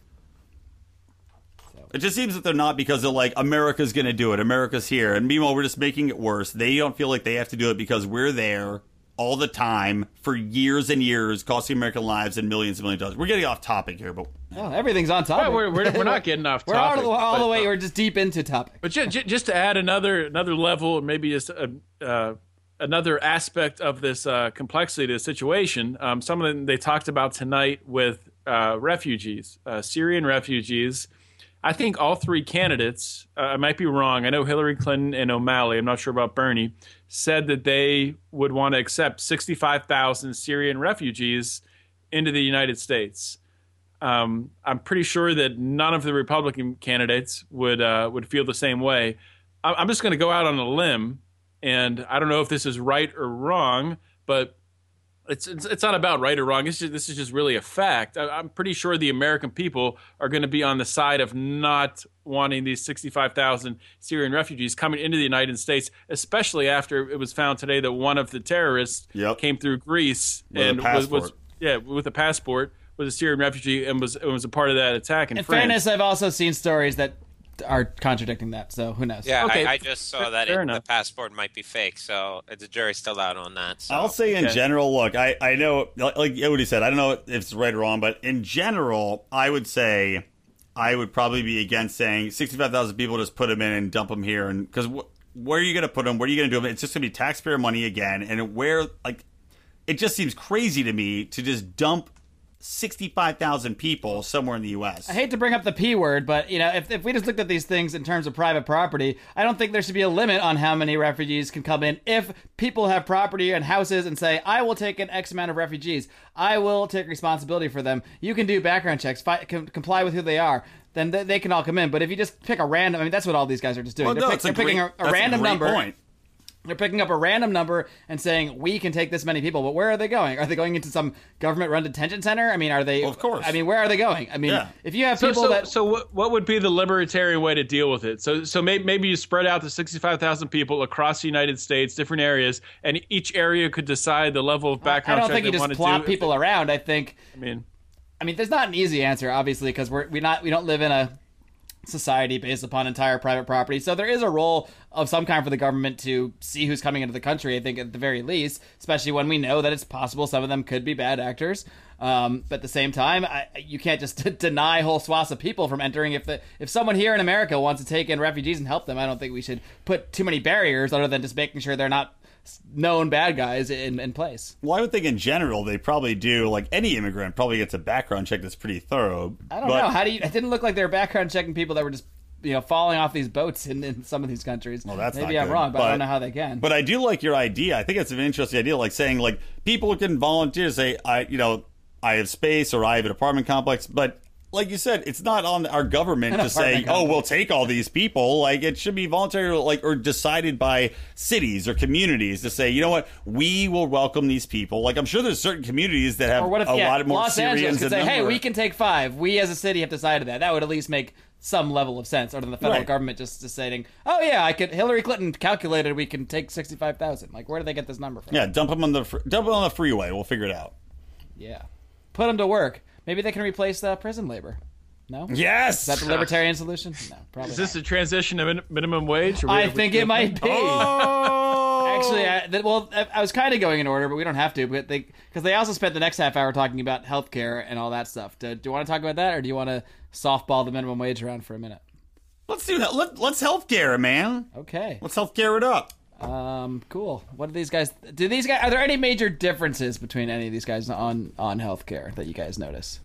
[SPEAKER 1] So.
[SPEAKER 2] It just seems that they're not, because they're like, America's going to do it. America's here. And meanwhile, we're just making it worse. They don't feel like they have to do it because we're there. all the time for years and years, costing American lives and millions of dollars. We're getting off topic here, but
[SPEAKER 1] oh, everything's on topic.
[SPEAKER 5] Well, we're not getting off topic.
[SPEAKER 1] We're all the way. We're just deep into topic.
[SPEAKER 5] But just to add another level, maybe just another aspect of this complexity to the situation, something they talked about tonight with refugees, Syrian refugees. I think all three candidates, I might be wrong, I know Hillary Clinton and O'Malley, I'm not sure about Bernie, said that they would want to accept 65,000 Syrian refugees into the United States. I'm pretty sure that none of the Republican candidates would feel the same way. I'm just going to go out on a limb, and I don't know if this is right or wrong, but it's not about right or wrong. This is just really a fact. I'm pretty sure the American people are going to be on the side of not wanting these 65,000 Syrian refugees coming into the United States, especially after it was found today that one of the terrorists came through Greece and was with a passport, was a Syrian refugee and was a part of that attack in France.
[SPEAKER 1] Fairness, I've also seen stories that are contradicting that, so who knows?
[SPEAKER 4] Yeah,
[SPEAKER 5] okay.
[SPEAKER 4] I just saw that the passport might be fake, so the jury's still out on that. So.
[SPEAKER 2] I'll say in general, look, I know, like Odie said, I don't know if it's right or wrong, but in general, I would say I would probably be against saying 65,000 people, just put them in and dump them here, and because where are you going to put them? Where are you going to do them? It's just going to be taxpayer money again, and it just seems crazy to me to just dump 65,000 people somewhere in the U.S.
[SPEAKER 1] I hate to bring up the P word, but if we just looked at these things in terms of private property, I don't think there should be a limit on how many refugees can come in. If people have property and houses and say, I will take an X amount of refugees, I will take responsibility for them, you can do background checks, comply with who they are, then they can all come in. But if you just pick a random, I mean, that's what all these guys are just doing. They're picking a random number.
[SPEAKER 2] Point.
[SPEAKER 1] They're picking up a random number and saying, we can take this many people, but where are they going? Are they going into some government-run detention center? I mean, are they...
[SPEAKER 2] Well, of course.
[SPEAKER 1] I mean, where are they going? I mean, if you have people
[SPEAKER 5] So what would be the libertarian way to deal with it? So maybe you spread out the 65,000 people across the United States, different areas, and each area could decide the level of background check they want to do.
[SPEAKER 1] I don't think you just plop people around. I mean, there's not an easy answer, obviously, because we don't live in a society based upon entire private property. So there is a role of some kind for the government to see who's coming into the country, I think, at the very least, especially when we know that it's possible some of them could be bad actors. But at the same time, you can't just deny whole swaths of people from entering. If someone here in America wants to take in refugees and help them, I don't think we should put too many barriers other than just making sure they're not known bad guys in place.
[SPEAKER 2] Well, I would think in general they probably do, like any immigrant probably gets a background check that's pretty thorough.
[SPEAKER 1] I don't know. It didn't look like they were background checking people that were just falling off these boats in some of these countries.
[SPEAKER 2] Well, that's
[SPEAKER 1] maybe
[SPEAKER 2] not
[SPEAKER 1] I'm
[SPEAKER 2] good,
[SPEAKER 1] wrong, but I don't know how they can.
[SPEAKER 2] But I do like your idea. I think it's an interesting idea, like saying like people can volunteer, say I have space or I have an apartment complex, but like you said, it's not on our government to say, oh, we'll take all these people. Like, it should be voluntary, or decided by cities or communities to say, you know what, we will welcome these people. Like, I'm sure there's certain communities that have a lot more
[SPEAKER 1] Los
[SPEAKER 2] Syrians.
[SPEAKER 1] Angeles could say,
[SPEAKER 2] hey,
[SPEAKER 1] we can take 5. We as a city have decided that. That would at least make some level of sense, other than the federal government just saying, oh yeah, Hillary Clinton calculated we can take 65,000. Like, where do they get this number from?
[SPEAKER 2] Yeah, dump them on the freeway. We'll figure it out.
[SPEAKER 1] Yeah, put them to work. Maybe they can replace prison labor. No?
[SPEAKER 2] Yes!
[SPEAKER 1] Is that the libertarian solution? No, probably
[SPEAKER 5] Is this
[SPEAKER 1] not.
[SPEAKER 5] a transition to minimum wage?
[SPEAKER 1] I think it might be.
[SPEAKER 2] Oh!
[SPEAKER 1] Actually, I was kind of going in order, but we don't have to. But because they also spent the next half hour talking about healthcare and all that stuff. Do you want to talk about that, or do you want to softball the minimum wage around for a minute?
[SPEAKER 2] Let's do that. Let's healthcare it, man.
[SPEAKER 1] Okay.
[SPEAKER 2] Let's healthcare it up.
[SPEAKER 1] Cool. What do these guys? Are there any major differences between any of these guys on healthcare that you guys notice?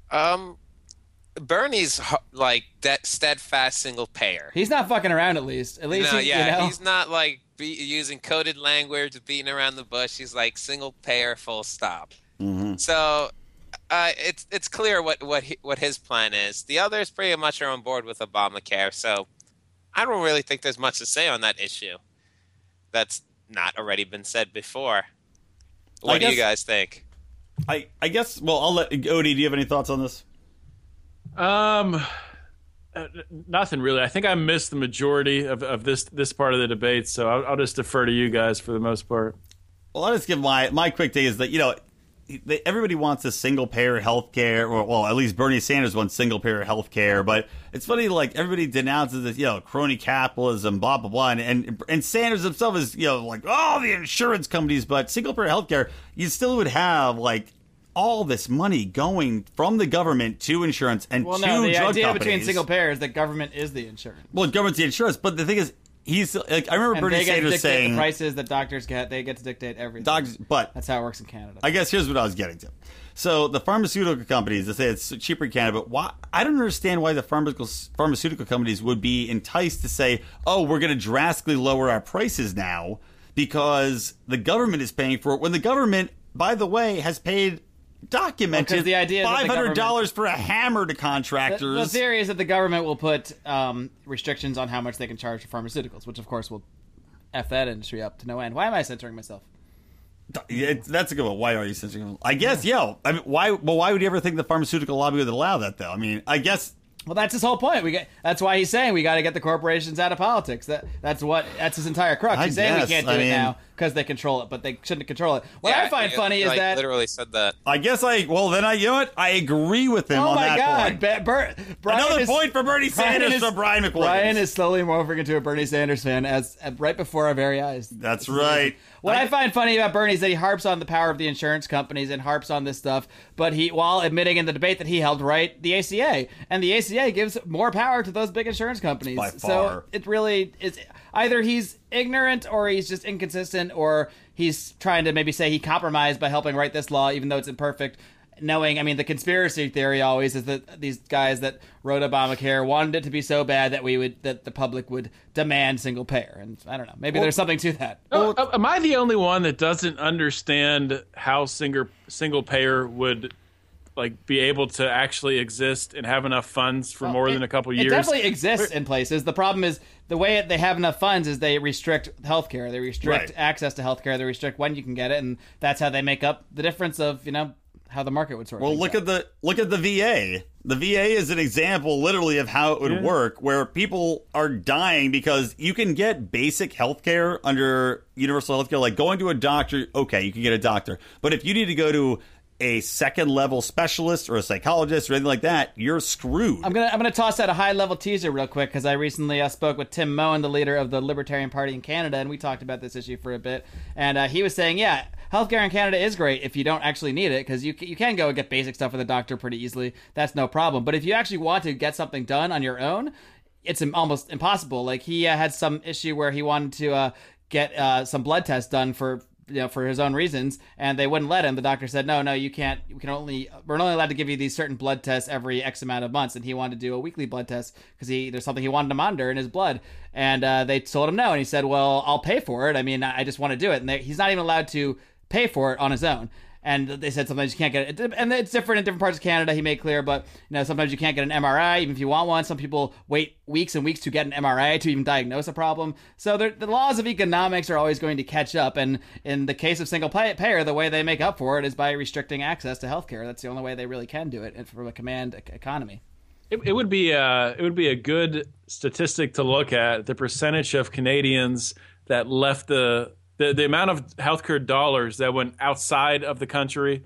[SPEAKER 4] Bernie's like that steadfast single payer.
[SPEAKER 1] He's not fucking around. At least
[SPEAKER 4] he's not like using coded language, beating around the bush. He's like single payer, full stop.
[SPEAKER 2] Mm-hmm.
[SPEAKER 4] So it's clear what his plan is. The others pretty much are on board with Obamacare. So I don't really think there's much to say on that issue that's not already been said before. What do you guys think?
[SPEAKER 2] I guess. Well, I'll let Odie. Do you have any thoughts on this?
[SPEAKER 5] Nothing really. I think I missed the majority of this part of the debate, so I'll just defer to you guys for the most part.
[SPEAKER 2] Well, I'll just give my quick take is that, everybody wants a single payer health care, or well, at least Bernie Sanders wants single payer health care. But it's funny, like everybody denounces this, crony capitalism, blah blah blah, and Sanders himself is like, oh, the insurance companies, but single payer health care, you still would have like all this money going from the government to insurance and to drug companies.
[SPEAKER 1] The idea between single payer is that government is the insurance.
[SPEAKER 2] Well, government's the insurance, but the thing is, he's like, I remember Bernie Sanders saying
[SPEAKER 1] the prices that doctors get, they get to dictate everything.
[SPEAKER 2] But
[SPEAKER 1] that's how it works in Canada.
[SPEAKER 2] I guess here's what I was getting to. So the pharmaceutical companies, they say it's cheaper in Canada, but why? I don't understand why the pharmaceutical companies would be enticed to say, oh, we're going to drastically lower our prices now because the government is paying for it, when the government, by the way, has paid documented
[SPEAKER 1] the idea
[SPEAKER 2] $500 for a hammer to contractors.
[SPEAKER 1] The theory is that the government will put restrictions on how much they can charge for pharmaceuticals, which of course will F that industry up to no end. Why am I censoring myself?
[SPEAKER 2] That's a good one. Why are you censoring? I guess, I mean, why would you ever think the pharmaceutical lobby would allow that, though? I mean, I guess.
[SPEAKER 1] Well, that's his whole point. That's why he's saying we got to get the corporations out of politics. That's his entire crux. He's saying we can't do it now because they control it, but they shouldn't control it. What I find funny is that
[SPEAKER 4] literally said that.
[SPEAKER 2] I guess you know what? I agree with him on that point. Another point for Bernie Sanders from Brian McWilliams.
[SPEAKER 1] Brian is slowly morphing into a Bernie Sanders fan right before our very eyes.
[SPEAKER 2] That's right.
[SPEAKER 1] What I find funny about Bernie is that he harps on the power of the insurance companies and harps on this stuff, but while admitting in the debate that he helped write the ACA, and the ACA gives more power to those big insurance companies.
[SPEAKER 2] By far.
[SPEAKER 1] So it really is either he's ignorant or he's just inconsistent, or he's trying to maybe say he compromised by helping write this law, even though it's imperfect. The conspiracy theory always is that these guys that wrote Obamacare wanted it to be so bad that that the public would demand single payer. And I don't know, maybe there's something to that.
[SPEAKER 5] Am I the only one that doesn't understand how single payer would be able to actually exist and have enough funds for more than a couple years?
[SPEAKER 1] It definitely exists in places. The problem is the way they have enough funds is they restrict healthcare. They restrict access to healthcare. They restrict when you can get it, and that's how they make up the difference of how the market would sort.
[SPEAKER 2] Well, look at the VA. The VA is an example, literally, of how it would work, where people are dying because you can get basic health care under universal health care, like going to a doctor. Okay, you can get a doctor, but if you need to go to a second-level specialist or a psychologist or anything like that, you're screwed.
[SPEAKER 1] I'm gonna toss out a high-level teaser real quick because I recently spoke with Tim Moen, the leader of the Libertarian Party in Canada, and we talked about this issue for a bit. And he was saying, healthcare in Canada is great if you don't actually need it, because you can go and get basic stuff with a doctor pretty easily. That's no problem. But if you actually want to get something done on your own, it's almost impossible. Like he had some issue where he wanted to get some blood tests done for his own reasons, and they wouldn't let him. The doctor said, no, you can't. We're only allowed to give you these certain blood tests every X amount of months. And he wanted to do a weekly blood test because there's something he wanted to monitor in his blood. And they told him no. And he said, well, I'll pay for it. I mean, I just want to do it. And he's not even allowed to pay for it on his own. And they said sometimes you can't get it. And it's different in different parts of Canada, he made clear. But sometimes you can't get an MRI, even if you want one. Some people wait weeks and weeks to get an MRI to even diagnose a problem. So the laws of economics are always going to catch up. And in the case of single payer, the way they make up for it is by restricting access to healthcare. That's the only way they really can do it from a command economy.
[SPEAKER 5] It would be a good statistic to look at, the percentage of Canadians that left the amount of healthcare dollars that went outside of the country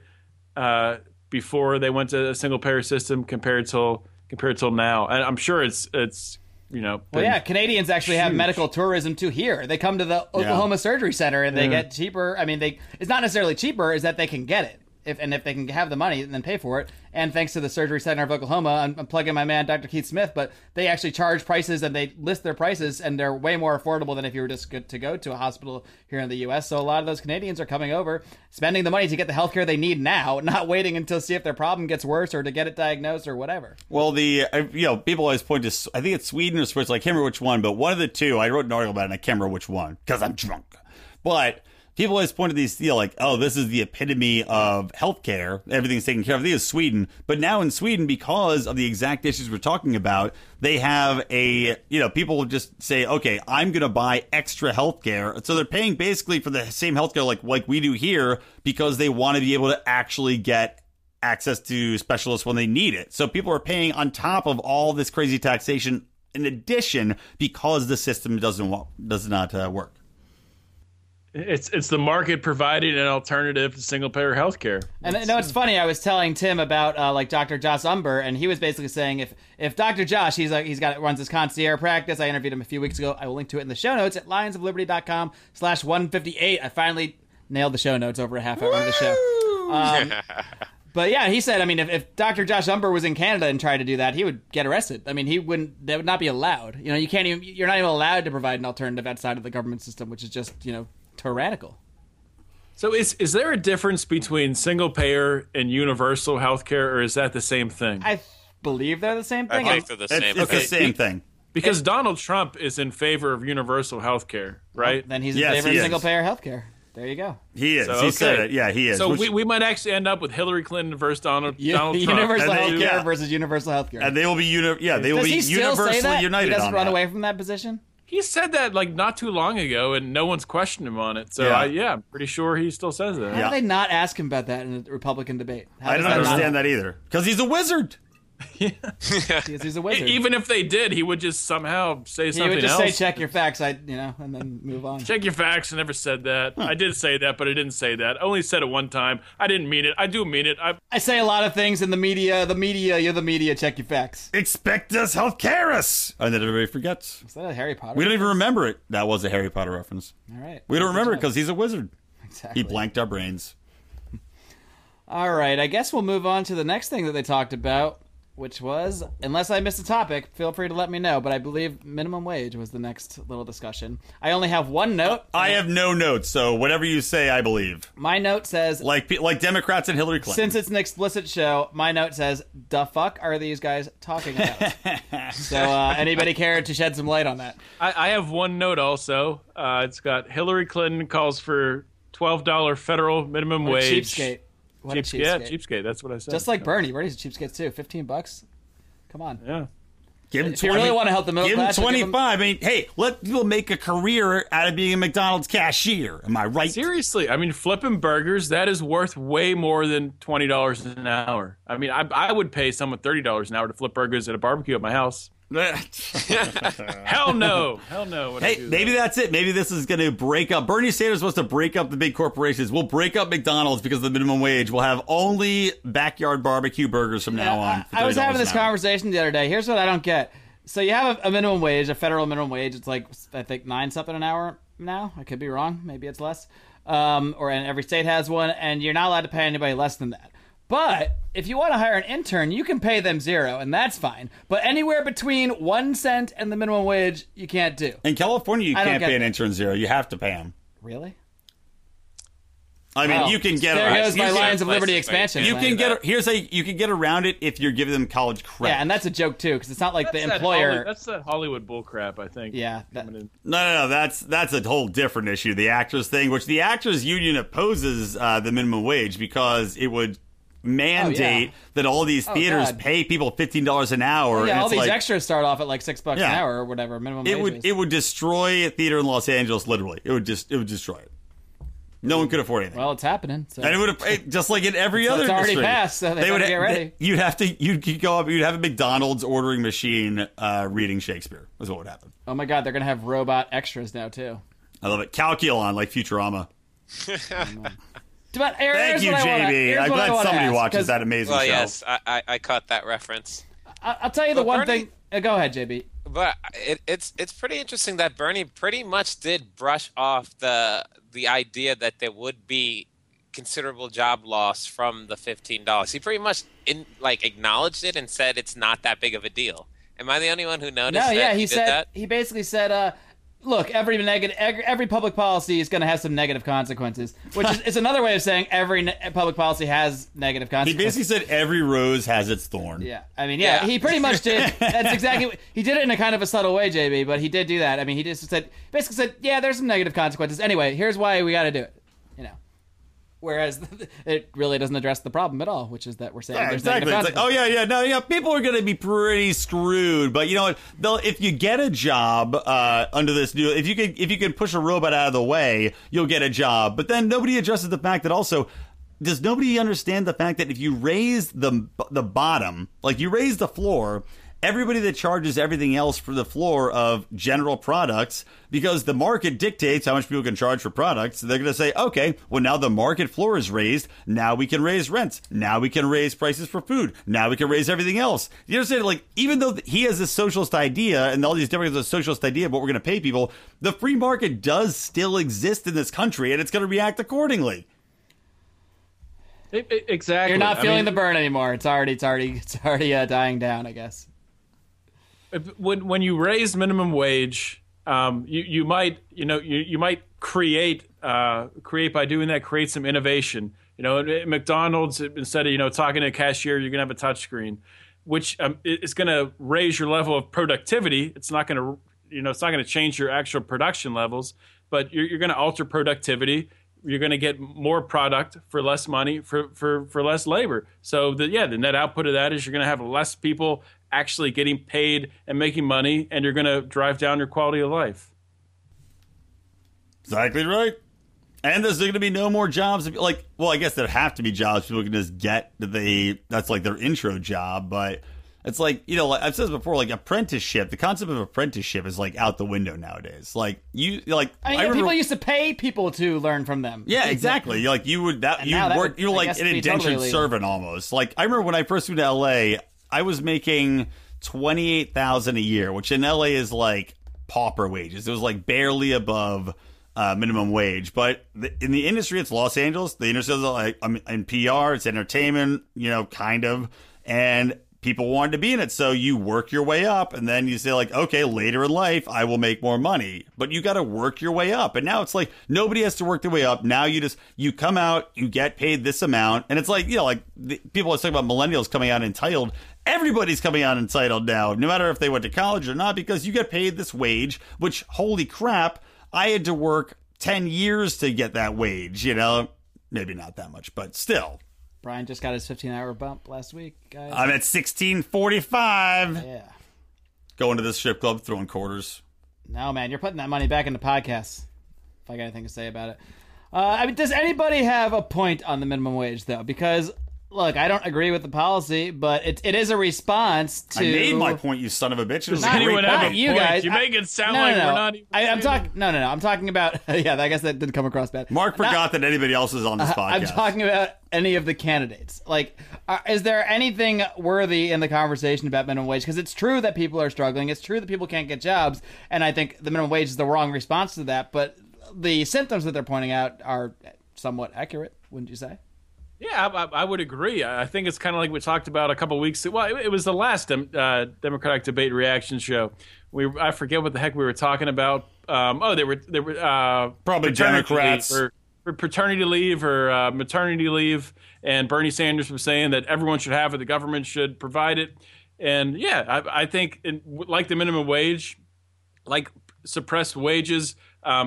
[SPEAKER 5] before they went to a single payer system compared till now. And I'm sure it's
[SPEAKER 1] Canadians actually have medical tourism too here. They come to the Oklahoma Surgery Center and they get cheaper. I mean, it's not necessarily cheaper, is that they can get it. If they can have the money and then pay for it. And thanks to the Surgery Center of Oklahoma, I'm plugging my man, Dr. Keith Smith, but they actually charge prices and they list their prices, and they're way more affordable than if you were just to go to a hospital here in the U.S. So a lot of those Canadians are coming over, spending the money to get the healthcare they need now, not waiting until see if their problem gets worse or to get it diagnosed or whatever.
[SPEAKER 2] Well, people always point to, I think it's Sweden or Switzerland, I can't remember which one, but one of the two, I wrote an article about it and I can't remember which one, because I'm drunk. But people always point to these, this is the epitome of healthcare. Everything's taken care of. I think it's Sweden. But now in Sweden, because of the exact issues we're talking about, they have people just say, okay, I'm going to buy extra healthcare. So they're paying basically for the same healthcare like we do here, because they want to be able to actually get access to specialists when they need it. So people are paying on top of all this crazy taxation in addition, because the system does not work.
[SPEAKER 5] It's the market providing an alternative to single-payer healthcare.
[SPEAKER 1] And it's funny. I was telling Tim about like Dr. Josh Umber, and he was basically saying if Dr. Josh, runs his concierge practice. I interviewed him a few weeks ago. I will link to it in the show notes at lionsofliberty.com/158. I finally nailed the show notes over a half hour into the show. But yeah, he said, I mean, if Dr. Josh Umber was in Canada and tried to do that, he would get arrested. I mean, that would not be allowed. You know, you're not even allowed to provide an alternative outside of the government system, which is just, tyrannical.
[SPEAKER 5] So is there a difference between single payer and universal healthcare, or is that the same thing?
[SPEAKER 1] I believe they're the same thing.
[SPEAKER 4] I think they're the same.
[SPEAKER 2] It's the same thing.
[SPEAKER 5] Because Donald Trump is in favor of universal healthcare, right?
[SPEAKER 1] Then he's in favor of single payer healthcare. There you go.
[SPEAKER 2] He is. He said it. Yeah, he is.
[SPEAKER 5] So we might actually end up with Hillary Clinton versus Donald Trump.
[SPEAKER 1] Universal healthcare versus universal healthcare.
[SPEAKER 2] And they will be
[SPEAKER 1] Does he still
[SPEAKER 2] universally
[SPEAKER 1] say that?
[SPEAKER 2] united.
[SPEAKER 1] He doesn't run away from that position?
[SPEAKER 5] He said that like not too long ago, and no one's questioned him on it. So I'm pretty sure he still says that.
[SPEAKER 1] How do they not ask him about that in a Republican debate?
[SPEAKER 2] I don't understand that either. Because he's a wizard.
[SPEAKER 1] He's a wizard.
[SPEAKER 5] Even if they did, he would just somehow say something else.
[SPEAKER 1] He would just say, check your facts, and then move on.
[SPEAKER 5] Check your facts. I never said that. I did say that, but I didn't say that. I only said it one time. I didn't mean it. I do mean it.
[SPEAKER 1] I say a lot of things in the media. You're the media. Check your facts.
[SPEAKER 2] Expect us, healthcare us. And then everybody forgets.
[SPEAKER 1] Is that a Harry Potter
[SPEAKER 2] We don't even remember it. That was a Harry Potter reference.
[SPEAKER 1] All right.
[SPEAKER 2] We don't remember it because he's a wizard.
[SPEAKER 1] Exactly.
[SPEAKER 2] He blanked our brains.
[SPEAKER 1] All right. I guess we'll move on to the next thing that they talked about, which was, unless I missed a topic, feel free to let me know, but I believe minimum wage was the next little discussion. I only have one note.
[SPEAKER 2] I have no notes, so whatever you say, I believe.
[SPEAKER 1] My note says...
[SPEAKER 2] Like Democrats and Hillary Clinton.
[SPEAKER 1] Since it's an explicit show, my note says, the fuck are these guys talking about? So anybody care to shed some light on that?
[SPEAKER 5] I have one note also. It's got Hillary Clinton calls for $12 federal minimum wage.
[SPEAKER 1] Cheapskate.
[SPEAKER 5] What a cheapskate. Yeah, cheapskate. That's what I said.
[SPEAKER 1] Just like Bernie. Bernie's a cheapskate too. $15. Come on.
[SPEAKER 5] Yeah.
[SPEAKER 2] Give him
[SPEAKER 1] if you really want to help the middle class,
[SPEAKER 2] give him 25. I mean, hey, let people make a career out of being a McDonald's cashier. Am I right?
[SPEAKER 5] Seriously. I mean, flipping burgers, that is worth way more than $20 an hour. I mean, I would pay someone $30 an hour to flip burgers at a barbecue at my house. Hell no.
[SPEAKER 2] Hey, maybe that's it. Maybe this is going to break up. Bernie Sanders wants to break up the big corporations. We'll break up McDonald's because of the minimum wage. We'll have only backyard barbecue burgers from now on.
[SPEAKER 1] I was having this conversation the other day. Here's what I don't get. So you have a minimum wage, a federal minimum wage. It's like, I think, 9-something an hour now. I could be wrong. Maybe it's less. And every state has one, and you're not allowed to pay anybody less than that. But if you want to hire an intern, you can pay them $0, and that's fine. But anywhere between 1 cent and the minimum wage, you can't do.
[SPEAKER 2] In California, you can't pay an intern $0. You have to pay them.
[SPEAKER 1] Really?
[SPEAKER 2] I mean, you can get.
[SPEAKER 1] There goes my Lions of Liberty expansion.
[SPEAKER 2] You can get. You can get around it if you're giving them college credit.
[SPEAKER 1] Yeah, and that's a joke too, because it's not like the employer.
[SPEAKER 5] That's that Hollywood bullcrap, I think.
[SPEAKER 1] Yeah.
[SPEAKER 2] No. That's a whole different issue. The actors thing, which the actors union opposes the minimum wage because it would mandate that all these theaters pay people $15 an hour.
[SPEAKER 1] Yeah, all these extras start off at like $6 an hour or whatever minimum wage.
[SPEAKER 2] It would destroy theater in Los Angeles. Literally, it would destroy it. No one could afford anything.
[SPEAKER 1] Well, it's happening. So.
[SPEAKER 2] And it would have, just like in every other
[SPEAKER 1] it's
[SPEAKER 2] industry.
[SPEAKER 1] It's already passed, so they would get ready.
[SPEAKER 2] You'd go up, you'd have a McDonald's ordering machine reading Shakespeare. That's what would happen.
[SPEAKER 1] Oh my God, they're going to have robot extras now, too.
[SPEAKER 2] I love it. Calculon, like Futurama.
[SPEAKER 1] But
[SPEAKER 2] thank you, JB. I'm glad somebody watches that amazing show.
[SPEAKER 4] Well, yes, I caught that reference.
[SPEAKER 1] I'll tell you the one thing. Go ahead, JB.
[SPEAKER 4] But it's pretty interesting that Bernie pretty much did brush off the idea that there would be considerable job loss from the $15. He pretty much acknowledged it and said it's not that big of a deal. Am I the only one who noticed?
[SPEAKER 1] No, yeah,
[SPEAKER 4] he
[SPEAKER 1] said
[SPEAKER 4] that?
[SPEAKER 1] He basically said, look, every public policy is going to have some negative consequences, which is another way of saying every public policy has negative consequences.
[SPEAKER 2] He basically said every rose has its thorn.
[SPEAKER 1] Yeah, I mean, he pretty much did. That's exactly what he did it in a kind of a subtle way, JB, but he did do that. I mean, he just basically said, yeah, there's some negative consequences. Anyway, here's why we got to do it. Whereas it really doesn't address the problem at all, which is that we're saying there's negative consequences.
[SPEAKER 2] It's like, people are going to be pretty screwed. But you know what? If you get a job under this new, if you can push a robot out of the way, you'll get a job. But then nobody addresses the fact that also, does nobody understand the fact that if you raise the bottom, like you raise the floor, everybody that charges everything else for the floor of general products, because the market dictates how much people can charge for products. They're going to say, okay, well, now the market floor is raised. Now we can raise rents. Now we can raise prices for food. Now we can raise everything else. You understand? Like, even though he has this socialist idea and all these Democrats have a socialist idea of what we're going to pay people, the free market does still exist in this country, and it's going to react accordingly.
[SPEAKER 5] Exactly.
[SPEAKER 1] You're not feeling the burn anymore. It's already dying down, I guess.
[SPEAKER 5] When you raise minimum wage, you might create by doing that, create some innovation. At McDonald's, instead of talking to a cashier, you're gonna have a touch screen, which is gonna raise your level of productivity. It's not gonna change your actual production levels, but you're gonna alter productivity. You're going to get more product for less money, for less labor. So the net output of that is you're going to have less people actually getting paid and making money, and you're going to drive down your quality of life.
[SPEAKER 2] Exactly right. And there's going to be no more jobs. I guess there have to be jobs people can just get that's like their intro job, but it's like, I've said this before, like apprenticeship, the concept of apprenticeship is like out the window nowadays. Like I remember,
[SPEAKER 1] people used to pay people to learn from them.
[SPEAKER 2] Yeah, exactly. You're like you were like an indentured servant almost. Like I remember when I first moved to LA, I was making $28,000 a year, which in LA is like pauper wages. It was like barely above minimum wage. But in the industry, it's Los Angeles. The industry is like I'm in PR, it's entertainment, kind of, and people wanted to be in it, so you work your way up, and then you say like, okay, later in life, I will make more money. But you got to work your way up, and now it's like nobody has to work their way up. Now you come out, you get paid this amount, and it's like people are talking about millennials coming out entitled. Everybody's coming out entitled now, no matter if they went to college or not, because you get paid this wage. Which, holy crap, I had to work 10 years to get that wage. Maybe not that much, but still.
[SPEAKER 1] Brian just got his 15-hour bump last week, guys.
[SPEAKER 2] I'm at 16:45.
[SPEAKER 1] Yeah.
[SPEAKER 2] Going to the strip club, throwing quarters.
[SPEAKER 1] No, man, you're putting that money back into podcasts. If I got anything to say about it. Does anybody have a point on the minimum wage, though? Because, look, I don't agree with the policy, but it is a response to...
[SPEAKER 2] I made my point, you son of a bitch.
[SPEAKER 5] Does anyone have a point? You guys. You make it sound like we're not even...
[SPEAKER 1] I'm talking about... Yeah, I guess that did come across bad.
[SPEAKER 2] Mark forgot that anybody else was on this podcast.
[SPEAKER 1] I'm talking about any of the candidates. Like, is there anything worthy in the conversation about minimum wage? Because it's true that people are struggling. It's true that people can't get jobs. And I think the minimum wage is the wrong response to that. But the symptoms that they're pointing out are somewhat accurate, wouldn't you say?
[SPEAKER 5] Yeah, I would agree. I think it's kind of like we talked about a couple weeks ago. Well, it was the last Democratic debate reaction show. I forget what the heck we were talking about. They were
[SPEAKER 2] probably Democrats.
[SPEAKER 5] Or paternity leave or maternity leave, and Bernie Sanders was saying that everyone should have it, the government should provide it. And yeah, I think like the minimum wage, like suppressed wages,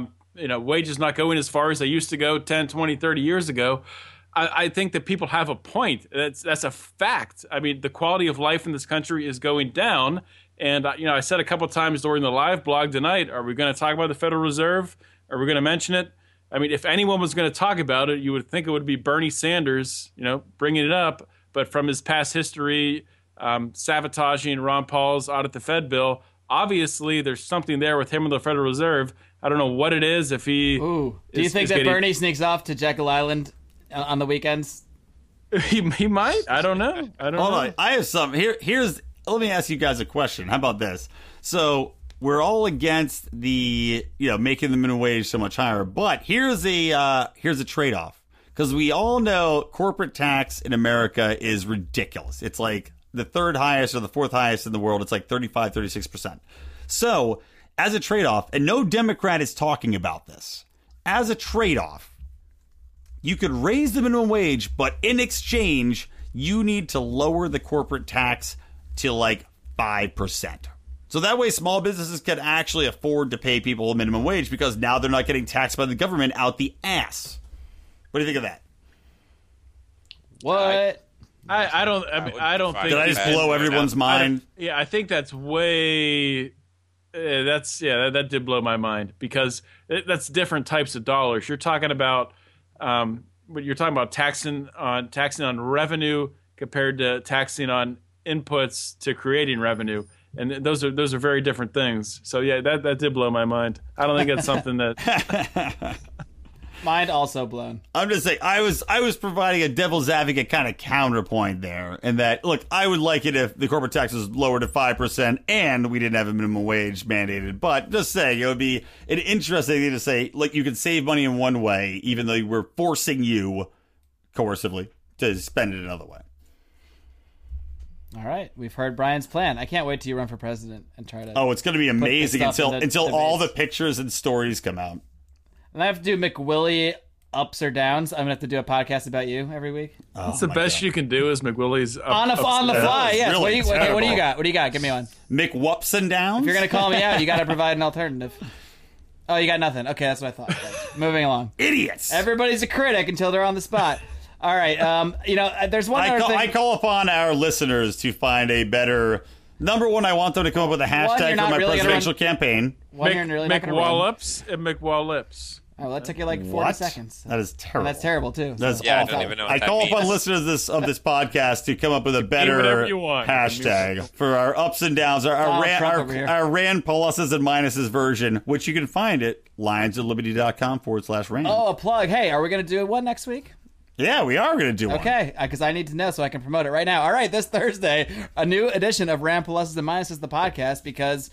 [SPEAKER 5] wages not going as far as they used to go 10, 20, 30 years ago. I think that people have a point. That's a fact. I mean, the quality of life in this country is going down. And, I said a couple of times during the live blog tonight, are we going to talk about the Federal Reserve? Are we going to mention it? I mean, if anyone was going to talk about it, you would think it would be Bernie Sanders, bringing it up. But from his past history, sabotaging Ron Paul's audit the Fed bill, obviously there's something there with him and the Federal Reserve. I don't know what it is. If he
[SPEAKER 1] do you think that Bernie sneaks off to Jekyll Island on the weekends?
[SPEAKER 5] He might. I don't know. Hold on.
[SPEAKER 2] I have some here's. Let me ask you guys a question. How about this? So we're all against the making the minimum wage so much higher, but here's a trade-off, because we all know corporate tax in America is ridiculous. It's like the third highest or the fourth highest in the world. It's like 35-36%. So as a trade-off, and no Democrat is talking about this, as a trade-off, you could raise the minimum wage, but in exchange, you need to lower the corporate tax to like 5%. So that way small businesses can actually afford to pay people a minimum wage, because now they're not getting taxed by the government out the ass. What do you think of that?
[SPEAKER 1] What?
[SPEAKER 5] I don't think...
[SPEAKER 2] Did I just blow everyone's mind?
[SPEAKER 5] I think that's way... that did blow my mind, because that's different types of dollars. You're talking about... but you're talking about taxing on revenue compared to taxing on inputs to creating revenue. And those are very different things. So yeah, that did blow my mind. I don't think it's something that
[SPEAKER 1] Mind also blown.
[SPEAKER 2] I'm just saying, I was providing a devil's advocate kind of counterpoint there, and that, look, I would like it if the corporate tax was lowered to 5% and we didn't have a minimum wage mandated. But just saying, it would be an interesting thing to say, like, you could save money in one way, even though we're forcing you coercively to spend it another way.
[SPEAKER 1] All right, we've heard Brian's plan. I can't wait till you run for president and try to.
[SPEAKER 2] Oh, it's going to be amazing until all the
[SPEAKER 1] debates.
[SPEAKER 2] pictures and stories come out.
[SPEAKER 1] And I have to do McWillie ups or downs. I'm gonna have to do a podcast about you every week.
[SPEAKER 5] that's the best you can do is McWillie's
[SPEAKER 1] On the fly, yes.
[SPEAKER 2] really
[SPEAKER 1] What do you
[SPEAKER 2] terrible.
[SPEAKER 1] got? What do you got? Give me one.
[SPEAKER 2] McWups and downs?
[SPEAKER 1] If you're gonna call me out, you got to provide an alternative. Oh, you got nothing. Okay, that's what I thought. Okay. Moving along.
[SPEAKER 2] Idiots.
[SPEAKER 1] Everybody's a critic until they're on the spot. All right. There's one other thing.
[SPEAKER 2] I call upon our listeners to find a better. Number one, I want them to come up with a
[SPEAKER 1] you're
[SPEAKER 2] hashtag for
[SPEAKER 1] not
[SPEAKER 2] my
[SPEAKER 1] really gonna
[SPEAKER 2] presidential campaign.
[SPEAKER 1] One, you're really not gonna run.
[SPEAKER 5] McWallops and McWallips.
[SPEAKER 1] Oh, that took you like 40
[SPEAKER 2] What?
[SPEAKER 1] seconds.
[SPEAKER 2] That is terrible.
[SPEAKER 1] That's terrible too.
[SPEAKER 2] That's
[SPEAKER 4] Yeah, I
[SPEAKER 2] awful.
[SPEAKER 4] don't even know what
[SPEAKER 2] I
[SPEAKER 4] that
[SPEAKER 2] call upon
[SPEAKER 4] means.
[SPEAKER 2] listeners of this podcast to come up with a better
[SPEAKER 5] whatever you want.
[SPEAKER 2] hashtag for our ups and downs, our
[SPEAKER 1] Donald Trump over here.
[SPEAKER 2] our Rand pluses and minuses version, which you can find at lionsofliberty.com/Rand.
[SPEAKER 1] Oh, a plug. Hey, are we gonna do one next week?
[SPEAKER 2] Yeah, we are going to do one.
[SPEAKER 1] Okay, because I need to know so I can promote it right now. All right, this Thursday, a new edition of Ram Pluses and Minuses, the podcast, because,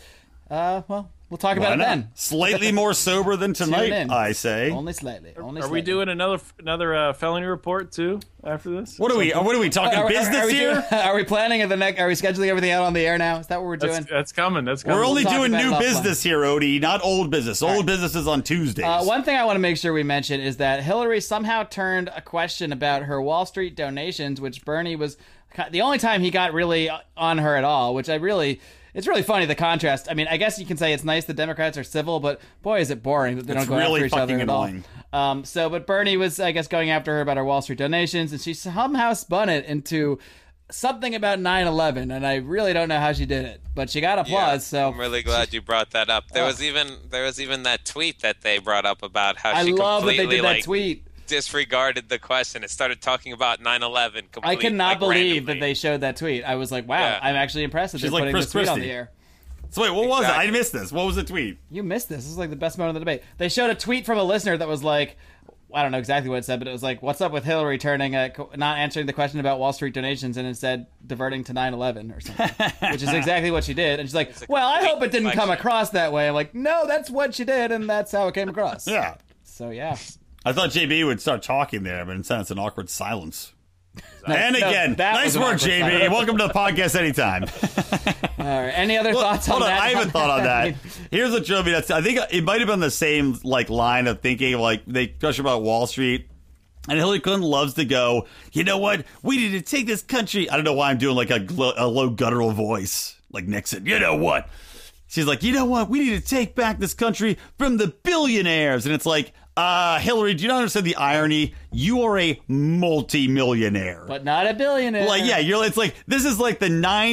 [SPEAKER 1] we'll talk about
[SPEAKER 2] Why
[SPEAKER 1] it
[SPEAKER 2] not?
[SPEAKER 1] then.
[SPEAKER 2] Slightly more sober than
[SPEAKER 1] Tune
[SPEAKER 2] tonight,
[SPEAKER 1] in.
[SPEAKER 2] I say.
[SPEAKER 1] Only slightly. Only
[SPEAKER 5] Are
[SPEAKER 1] slightly.
[SPEAKER 5] we doing another felony report too after this?
[SPEAKER 2] What are we talking business here?
[SPEAKER 1] Are we planning Are we scheduling everything out on the air now? Is that what we're doing?
[SPEAKER 5] That's coming. That's coming.
[SPEAKER 2] We're only
[SPEAKER 1] talk
[SPEAKER 2] doing
[SPEAKER 1] about it
[SPEAKER 2] new
[SPEAKER 1] offline.
[SPEAKER 2] business here, Odie, not old business. Old business is on Tuesdays.
[SPEAKER 1] One thing I want to make sure we mention is that Hillary somehow turned a question about her Wall Street donations, which Bernie was the only time he got really on her at all, which it's really funny, the contrast. I mean, I guess you can say it's nice the Democrats are civil, but boy, is it boring that they don't go
[SPEAKER 2] really
[SPEAKER 1] after each other
[SPEAKER 2] fucking
[SPEAKER 1] at
[SPEAKER 2] annoying.
[SPEAKER 1] all. But Bernie was, I guess, going after her about her Wall Street donations, and she somehow spun it into something about 9/11, and I really don't know how she did it, but she got applause. So
[SPEAKER 4] I'm really glad you brought that up. There was even that tweet that they brought up about how
[SPEAKER 1] I
[SPEAKER 4] she
[SPEAKER 1] love that
[SPEAKER 4] completely
[SPEAKER 1] they did that tweet.
[SPEAKER 4] disregarded the question. It started talking about 9/11.
[SPEAKER 1] I cannot believe
[SPEAKER 4] randomly.
[SPEAKER 1] that they showed that tweet. I was like, wow,
[SPEAKER 4] Yeah.
[SPEAKER 1] I'm actually impressed that
[SPEAKER 2] She's
[SPEAKER 1] they're
[SPEAKER 2] like
[SPEAKER 1] putting
[SPEAKER 2] Chris
[SPEAKER 1] this tweet on
[SPEAKER 2] Christie.
[SPEAKER 1] the air.
[SPEAKER 2] So wait, what was it?
[SPEAKER 4] Exactly.
[SPEAKER 2] I missed this. What was the tweet?
[SPEAKER 1] You missed this. This is like the best moment of the debate. They showed a tweet from a listener that was like, I don't know exactly what it said, but it was like, what's up with Hillary not answering the question about Wall Street donations and instead diverting to 9/11 or something, which is exactly what she did. And she's like, well, I hope it didn't come
[SPEAKER 4] deflection.
[SPEAKER 1] across that way. I'm like, no, that's what she did, and that's how it came across.
[SPEAKER 2] Yeah.
[SPEAKER 1] So, yeah.
[SPEAKER 2] I thought JB would start talking there, but instead it's an awkward silence. And
[SPEAKER 1] no,
[SPEAKER 2] again,
[SPEAKER 1] that
[SPEAKER 2] nice
[SPEAKER 1] was an
[SPEAKER 2] work,
[SPEAKER 1] awkward
[SPEAKER 2] JB.
[SPEAKER 1] silence.
[SPEAKER 2] Welcome to the podcast anytime.
[SPEAKER 1] All right. Any other thoughts
[SPEAKER 2] Hold
[SPEAKER 1] on
[SPEAKER 2] on,
[SPEAKER 1] that?
[SPEAKER 2] I haven't thought on that. Here's what drove me nuts. I think it might have been the same line of thinking. Like they question about Wall Street, and Hillary Clinton loves to go. You know what? We need to take this country. I don't know why I'm doing like a low guttural voice like Nixon. You know what? She's like, you know what? We need to take back this country from the billionaires, and it's like. Hillary, do you not understand the irony? You are a multi-millionaire.
[SPEAKER 1] But not a billionaire.
[SPEAKER 2] Like, yeah, it's like, this is like the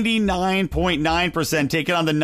[SPEAKER 2] 99.9% taking on the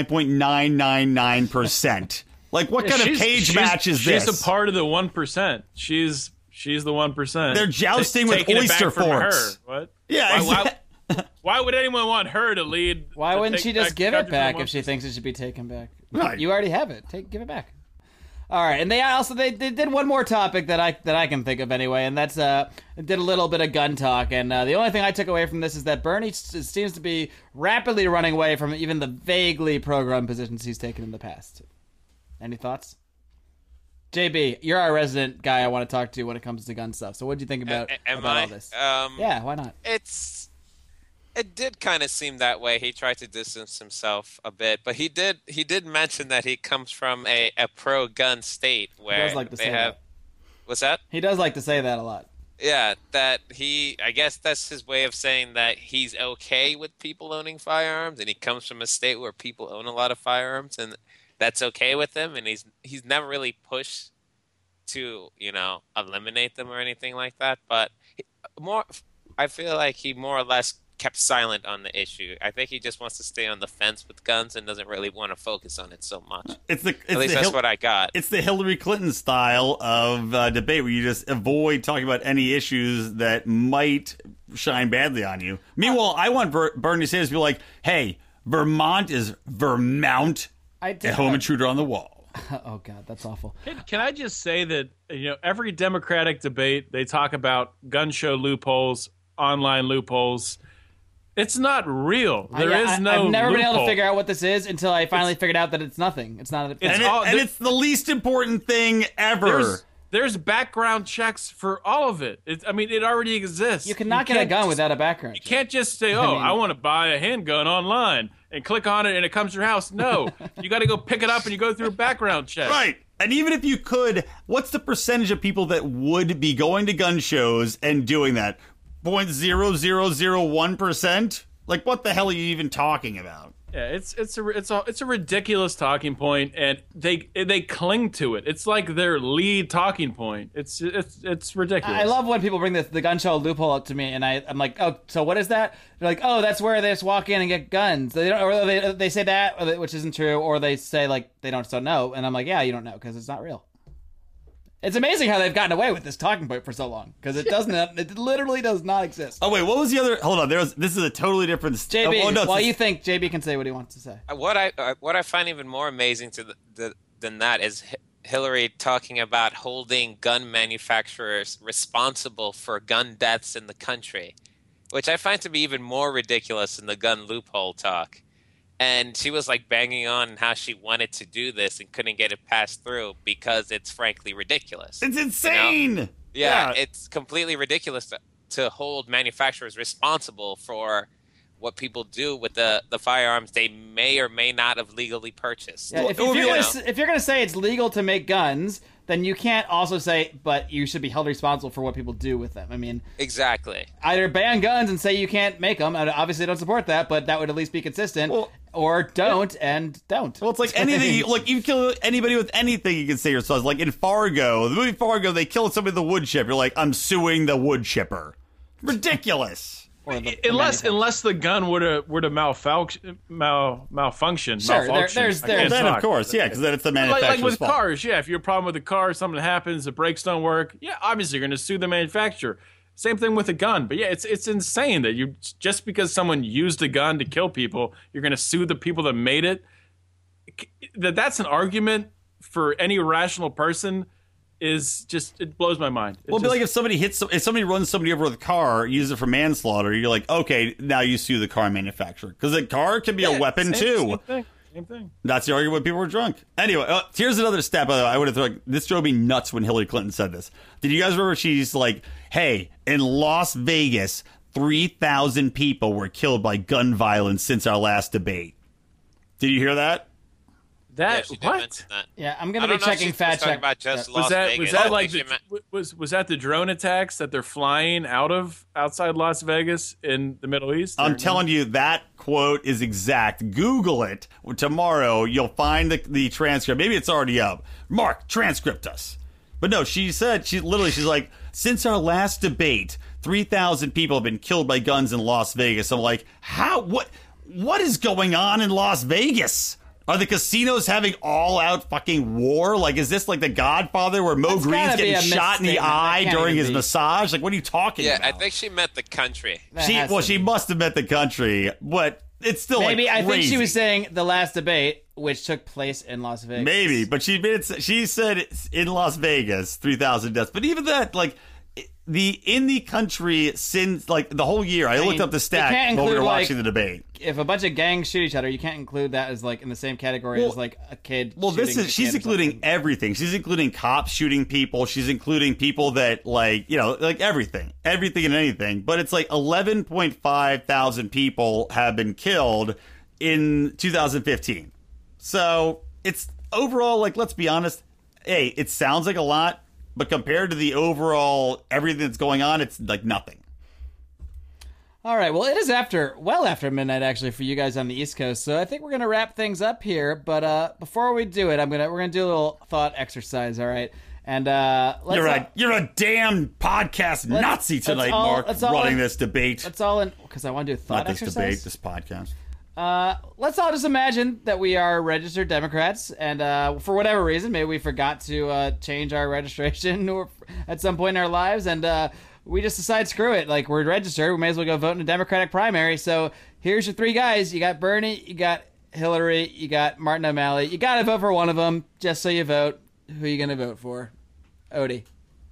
[SPEAKER 2] 99.999%. Like, what kind of cage match is this?
[SPEAKER 5] She's a part of the 1%. She's the 1%.
[SPEAKER 2] They're jousting with
[SPEAKER 5] Taking it back
[SPEAKER 2] oyster
[SPEAKER 5] from
[SPEAKER 2] forks.
[SPEAKER 5] her. What?
[SPEAKER 2] Yeah,
[SPEAKER 5] Why would anyone want her to lead?
[SPEAKER 1] Why
[SPEAKER 5] to
[SPEAKER 1] wouldn't
[SPEAKER 5] take
[SPEAKER 1] she just
[SPEAKER 5] back
[SPEAKER 1] give
[SPEAKER 5] the
[SPEAKER 1] it
[SPEAKER 5] country
[SPEAKER 1] back
[SPEAKER 5] from
[SPEAKER 1] if she thinks it should be taken back?
[SPEAKER 2] Right.
[SPEAKER 1] You already have it. Give it back. All right, and they did one more topic that I can think of anyway, and that's did a little bit of gun talk, and the only thing I took away from this is that Bernie seems to be rapidly running away from even the vaguely pro-gun positions he's taken in the past. Any thoughts? JB, you're our resident guy I want to talk to when it comes to gun stuff. So what do you think about all this? Yeah, why not?
[SPEAKER 4] It did kind of seem that way. He tried to distance himself a bit, but he did mention that he comes from a pro-gun state where
[SPEAKER 1] does like to
[SPEAKER 4] they
[SPEAKER 1] say
[SPEAKER 4] have.
[SPEAKER 1] that.
[SPEAKER 4] What's that?
[SPEAKER 1] He does like to say that a lot.
[SPEAKER 4] Yeah, I guess that's his way of saying that he's okay with people owning firearms, and he comes from a state where people own a lot of firearms, and that's okay with him, and he's never really pushed to, eliminate them or anything like that, but I feel like he more or less kept silent on the issue. I think he just wants to stay on the fence with guns and doesn't really want to focus on it so much. At least that's what I got.
[SPEAKER 2] It's the Hillary Clinton style of debate where you just avoid talking about any issues that might shine badly on you. Meanwhile, I want Bernie Sanders to be like, hey, Vermont is Vermount, a home intruder on the wall.
[SPEAKER 1] Oh, God, that's awful.
[SPEAKER 5] Can I just say that, every Democratic debate, they talk about gun show loopholes, online loopholes. It's not real. There is no
[SPEAKER 1] I've never been able to
[SPEAKER 5] loophole.
[SPEAKER 1] figure out what this is until I finally figured out that it's nothing. It's not.
[SPEAKER 2] It's the least important thing ever.
[SPEAKER 5] There's background checks for all of it. It already exists.
[SPEAKER 1] You cannot get a gun without a background check.
[SPEAKER 5] You can't just say, I want to buy a handgun online and click on it and it comes to your house. No, you got to go pick it up and you go through a background check.
[SPEAKER 2] Right. And even if you could, what's the percentage of people that would be going to gun shows and doing that? 0.0001%? Like, what the hell are you even talking about?
[SPEAKER 5] Yeah, it's a ridiculous talking point, and they cling to it. It's like their lead talking point. It's ridiculous.
[SPEAKER 1] I love when people bring the gun show loophole up to me, and I'm like, oh, so what is that? They're like, oh, that's where they just walk in and get guns. They don't, or they say that, which isn't true, or they say like they don't know, and I'm like, yeah, you don't know because it's not real. It's amazing how they've gotten away with this talking point for so long because it literally does not exist.
[SPEAKER 2] Oh wait, what was the other? Hold on, this is a totally different.
[SPEAKER 1] JB, while you think, JB can say what he wants to say.
[SPEAKER 4] What I find even more amazing than that is Hillary talking about holding gun manufacturers responsible for gun deaths in the country, which I find to be even more ridiculous than the gun loophole talk. And she was like banging on how she wanted to do this and couldn't get it passed through because it's frankly ridiculous.
[SPEAKER 2] It's insane.
[SPEAKER 4] Yeah, it's completely ridiculous to hold manufacturers responsible for what people do with the firearms they may or may not have legally purchased.
[SPEAKER 1] Yeah, if you're going to say it's legal to make guns, then you can't also say, but you should be held responsible for what people do with them. I mean,
[SPEAKER 4] exactly.
[SPEAKER 1] Either ban guns and say you can't make them. And obviously, I don't support that, but that would at least be consistent. Or don't and don't.
[SPEAKER 2] Well, it's like anything. Like you kill anybody with anything, you can say yourself. Like in Fargo, the movie Fargo, they killed somebody with a wood chip. You're like, I'm suing the wood chipper. Ridiculous.
[SPEAKER 5] Unless the gun were to malfunction.
[SPEAKER 1] Sure, there's
[SPEAKER 2] then of course, yeah, because then it's the manufacturer's
[SPEAKER 5] like with
[SPEAKER 2] fault.
[SPEAKER 5] cars, yeah. If you have a problem with the car, something happens, the brakes don't work, yeah, obviously you're going to sue the manufacturer. Same thing with a gun, but yeah, it's insane that you just because someone used a gun to kill people, you're going to sue the people that made it. That's an argument for any rational person. It blows my mind.
[SPEAKER 2] Well, it'd be like if somebody runs somebody over with a car, uses it for manslaughter, you're like, okay, now you sue the car manufacturer. Because a car can be a weapon too.
[SPEAKER 5] Same thing.
[SPEAKER 2] That's the argument when people were drunk. Anyway, here's another step. I would have thought this drove me nuts when Hillary Clinton said this. Did you guys remember she's like, hey, in Las Vegas, 3,000 people were killed by gun violence since our last debate. Did you hear that?
[SPEAKER 5] What?
[SPEAKER 1] Yeah, I'm going to be checking fact check.
[SPEAKER 4] About just Las
[SPEAKER 5] Was
[SPEAKER 4] Vegas.
[SPEAKER 5] that like was that the drone attacks that they're flying outside Las Vegas in the Middle East?
[SPEAKER 2] I'm telling you, that quote is exact. Google it tomorrow. You'll find the transcript. Maybe it's already up. Mark, transcript us. But no, she's like, since our last debate, 3,000 people have been killed by guns in Las Vegas. I'm like, what is going on in Las Vegas? Are the casinos having all-out fucking war? Like, is this like The Godfather where Mo Green's getting shot in the eye during his massage? Like, what are you talking about?
[SPEAKER 4] Yeah, I think she meant the country.
[SPEAKER 2] She must have meant the country, but it's still
[SPEAKER 1] maybe
[SPEAKER 2] like
[SPEAKER 1] I think she
[SPEAKER 2] crazy.
[SPEAKER 1] was saying the last debate, which took place in Las Vegas.
[SPEAKER 2] Maybe, but she said it's in Las Vegas, 3,000 deaths. But even that, like, in the country since like the whole year, I looked up the stat while we were watching the debate.
[SPEAKER 1] If a bunch of gangs shoot each other, you can't include that as like in the same category as like a kid.
[SPEAKER 2] Well, she's including everything. She's including cops shooting people. She's including people that like everything and anything. But it's like 11.5 thousand people have been killed in 2015. So it's overall, like, let's be honest. Hey, it sounds like a lot. But compared to the overall everything that's going on, it's like nothing.
[SPEAKER 1] All right. Well, it is after midnight actually for you guys on the East Coast. So I think we're gonna wrap things up here. But before we do it, we're gonna do a little thought exercise. All right. And
[SPEAKER 2] you're a damn podcast Nazi tonight, Mark. Running this debate.
[SPEAKER 1] That's all in because I want to do a thought exercise.
[SPEAKER 2] Not this debate. This podcast.
[SPEAKER 1] Let's all just imagine that we are registered Democrats, and for whatever reason, maybe we forgot to change our registration or at some point in our lives, and we just decide, screw it. Like, we're registered. We may as well go vote in a Democratic primary. So here's your three guys. You got Bernie, you got Hillary, you got Martin O'Malley. You got to vote for one of them just so you vote. Who are you going to vote for? Odie.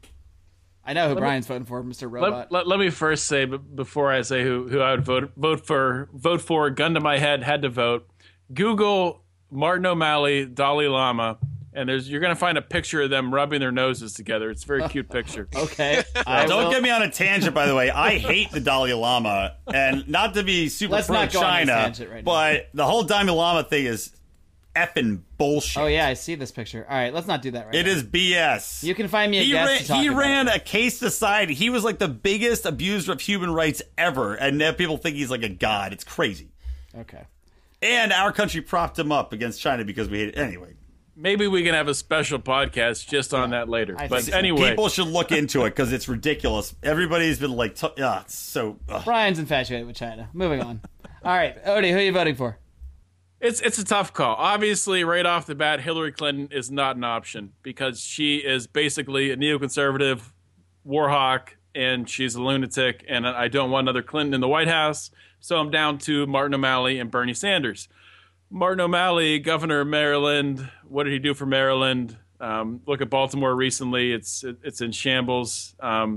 [SPEAKER 1] I know who Brian's voting for, Mr. Robot.
[SPEAKER 5] Let me first say, before I say who I would vote for, gun to my head, had to vote. Google Martin O'Malley, Dalai Lama, and you're going to find a picture of them rubbing their noses together. It's a very cute picture.
[SPEAKER 1] Okay.
[SPEAKER 2] Don't get me on a tangent, by the way. I hate the Dalai Lama, and not to be super pro-China, but the whole Dalai Lama thing is effing bullshit.
[SPEAKER 1] Oh, yeah, I see this picture. All right, let's not do that right now.
[SPEAKER 2] It is BS.
[SPEAKER 1] You can find me a guest to talk
[SPEAKER 2] He
[SPEAKER 1] about
[SPEAKER 2] ran
[SPEAKER 1] it.
[SPEAKER 2] a case society. He was like the biggest abuser of human rights ever, and now people think he's like a god. It's crazy.
[SPEAKER 1] Okay.
[SPEAKER 2] And our country propped him up against China because we hate it. Anyway.
[SPEAKER 5] Maybe we can have a special podcast just on that later. But anyway.
[SPEAKER 2] People should look into it because it's ridiculous. Everybody's been like, it's so...
[SPEAKER 1] Brian's infatuated with China. Moving on. All right, Odie, who are you voting for?
[SPEAKER 5] It's a tough call. Obviously, right off the bat, Hillary Clinton is not an option because she is basically a neoconservative war hawk, and she's a lunatic, and I don't want another Clinton in the White House, so I'm down to Martin O'Malley and Bernie Sanders. Martin O'Malley, governor of Maryland, what did he do for Maryland? Look at Baltimore recently. It's in shambles. I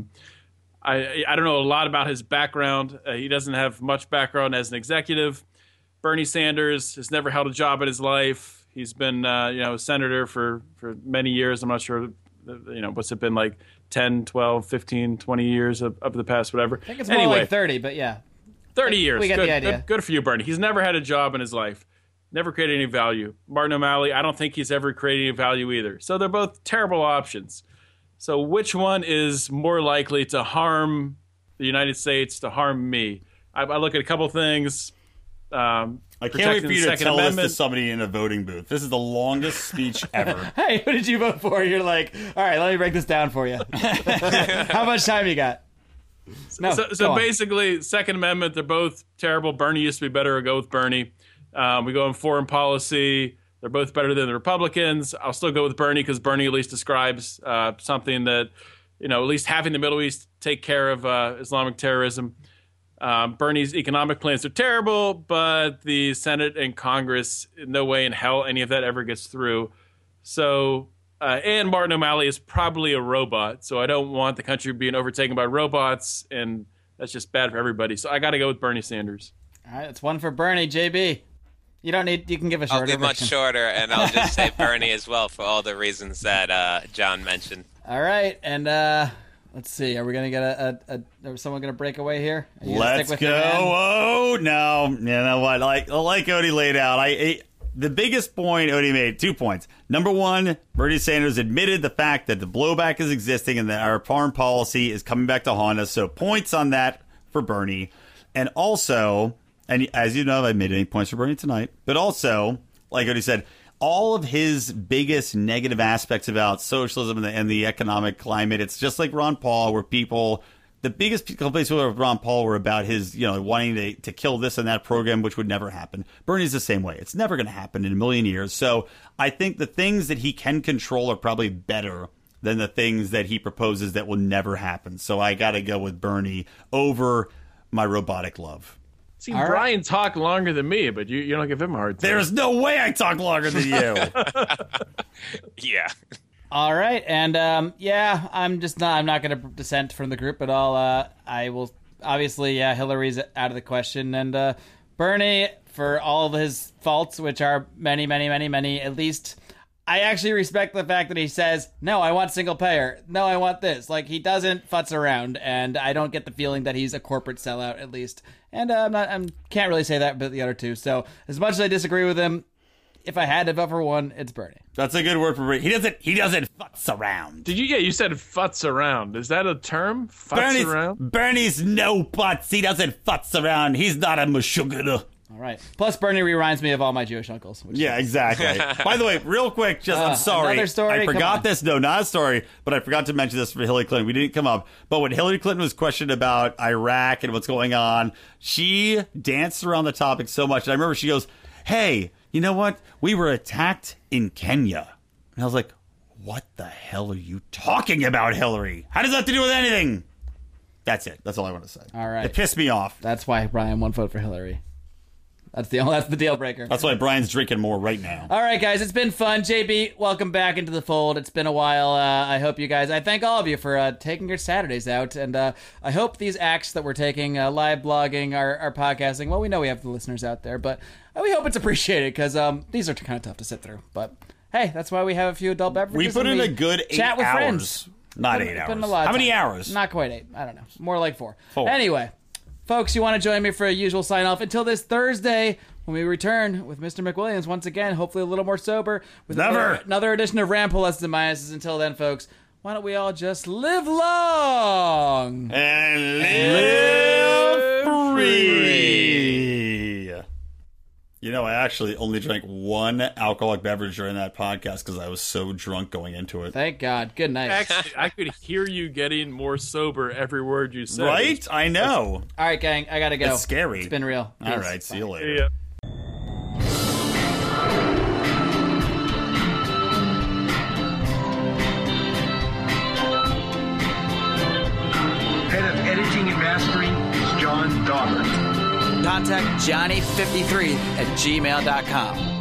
[SPEAKER 5] don't know a lot about his background. He doesn't have much background as an executive. Bernie Sanders has never held a job in his life. He's been, a senator for many years. I'm not sure, what's it been like 10, 12, 15, 20 years of the past, whatever.
[SPEAKER 1] I think it's more like 30, but yeah.
[SPEAKER 5] 30 years.
[SPEAKER 1] We got the idea.
[SPEAKER 5] Good for you, Bernie. He's never had a job in his life. Never created any value. Martin O'Malley, I don't think he's ever created any value either. So they're both terrible options. So which one is more likely to harm the United States, to harm me? I look at a couple things.
[SPEAKER 2] I can't wait for you to tell this to somebody in a voting booth. This is the longest speech ever.
[SPEAKER 1] Hey, who did you vote for? You're like, all right, let me break this down for you. How much time you got? No,
[SPEAKER 5] so basically, Second Amendment, they're both terrible. Bernie used to be better. I'll go with Bernie. We go in foreign policy. They're both better than the Republicans. I'll still go with Bernie because Bernie at least describes something that, at least having the Middle East take care of Islamic terrorism. Bernie's economic plans are terrible, but the Senate and Congress, no way in hell any of that ever gets through. So, and Martin O'Malley is probably a robot, so I don't want the country being overtaken by robots, and that's just bad for everybody. So I got to go with Bernie Sanders.
[SPEAKER 1] All right, it's one for Bernie, JB. You can give a shorter
[SPEAKER 4] I'll give much shorter, and I'll just say Bernie as well for all the reasons that John mentioned.
[SPEAKER 1] All right, and let's see. Are we going to get is someone going to break away here?
[SPEAKER 2] Let's go. Oh, no. You know what? Like Odie laid out, the biggest point Odie made, 2 points. Number one, Bernie Sanders admitted the fact that the blowback is existing and that our foreign policy is coming back to haunt us. So points on that for Bernie. And also, and as you know, I made any points for Bernie tonight, but also, like Odie said, all of his biggest negative aspects about socialism and the economic climate, it's just like Ron Paul, where the biggest complaints with Ron Paul were about his, wanting to kill this and that program, which would never happen. Bernie's the same way. It's never going to happen in a million years. So I think the things that he can control are probably better than the things that he proposes that will never happen. So I got to go with Bernie over my robotic love.
[SPEAKER 5] See, all Brian right. Talked longer than me, but you don't give him a hard time.
[SPEAKER 2] There's no way I talk longer than you.
[SPEAKER 4] Yeah.
[SPEAKER 1] All right, and I'm not going to dissent from the group at all. I will obviously, Hillary's out of the question, and Bernie, for all of his faults, which are many, many, many, many, at least. I actually respect the fact that he says, no, I want single payer. No, I want this. Like, he doesn't futz around, and I don't get the feeling that he's a corporate sellout, at least. And I can't really say that about the other two. So, as much as I disagree with him, if I had to vote for one, it's Bernie.
[SPEAKER 2] That's a good word for Bernie. He doesn't futz around.
[SPEAKER 5] Did you? Yeah, you said futz around. Is that a term? Futz around?
[SPEAKER 2] Bernie's no putz. He doesn't futz around. He's not a mashugada.
[SPEAKER 1] All right. Plus, Bernie reminds me of all my Jewish uncles.
[SPEAKER 2] Yeah, exactly. By the way, real quick, I'm sorry.
[SPEAKER 1] Another story?
[SPEAKER 2] I forgot this. No, not a story, but I forgot to mention this for Hillary Clinton. We didn't come up. But when Hillary Clinton was questioned about Iraq and what's going on, she danced around the topic so much. And I remember she goes, hey, you know what? We were attacked in Kenya. And I was like, what the hell are you talking about, Hillary? How does that have to do with anything? That's it. That's all I want to say.
[SPEAKER 1] All right.
[SPEAKER 2] It pissed me off.
[SPEAKER 1] That's why Brian won't vote for Hillary. That's the deal breaker.
[SPEAKER 2] That's why Brian's drinking more right now.
[SPEAKER 1] All right, guys, it's been fun. JB, welcome back into the fold. It's been a while. I hope you guys, I thank all of you for taking your Saturdays out. And I hope these acts that we're taking, live blogging, our podcasting, well, we know we have the listeners out there, but we hope it's appreciated because these are kind of tough to sit through. But hey, that's why we have a few adult beverages.
[SPEAKER 2] We put in a good 8
[SPEAKER 1] chat with
[SPEAKER 2] hours.
[SPEAKER 1] Friends.
[SPEAKER 2] Not 8 hours.
[SPEAKER 1] Put in a lot of
[SPEAKER 2] How many
[SPEAKER 1] time.
[SPEAKER 2] hours?
[SPEAKER 1] Not quite 8. I don't know. More like 4.
[SPEAKER 2] 4.
[SPEAKER 1] Anyway, folks, you want to join me for a usual sign-off until this Thursday when we return with Mr. McWilliams once again, hopefully a little more sober, with another edition of Ram Pluses and Minuses. Until then, folks, why don't we all just live long
[SPEAKER 2] and live free. You know, I actually only drank 1 alcoholic beverage during that podcast because I was so drunk going into it.
[SPEAKER 1] Thank God. Good night.
[SPEAKER 5] Actually, I could hear you getting more sober every word you said.
[SPEAKER 2] Right? I know.
[SPEAKER 1] All right, gang. I got to go.
[SPEAKER 2] It's scary.
[SPEAKER 1] It's been real.
[SPEAKER 2] All
[SPEAKER 1] Peace.
[SPEAKER 2] right. See you later.
[SPEAKER 5] Yeah.
[SPEAKER 6] Head of editing and mastering is John Dauber.
[SPEAKER 7] Contact Johnny53 at gmail.com.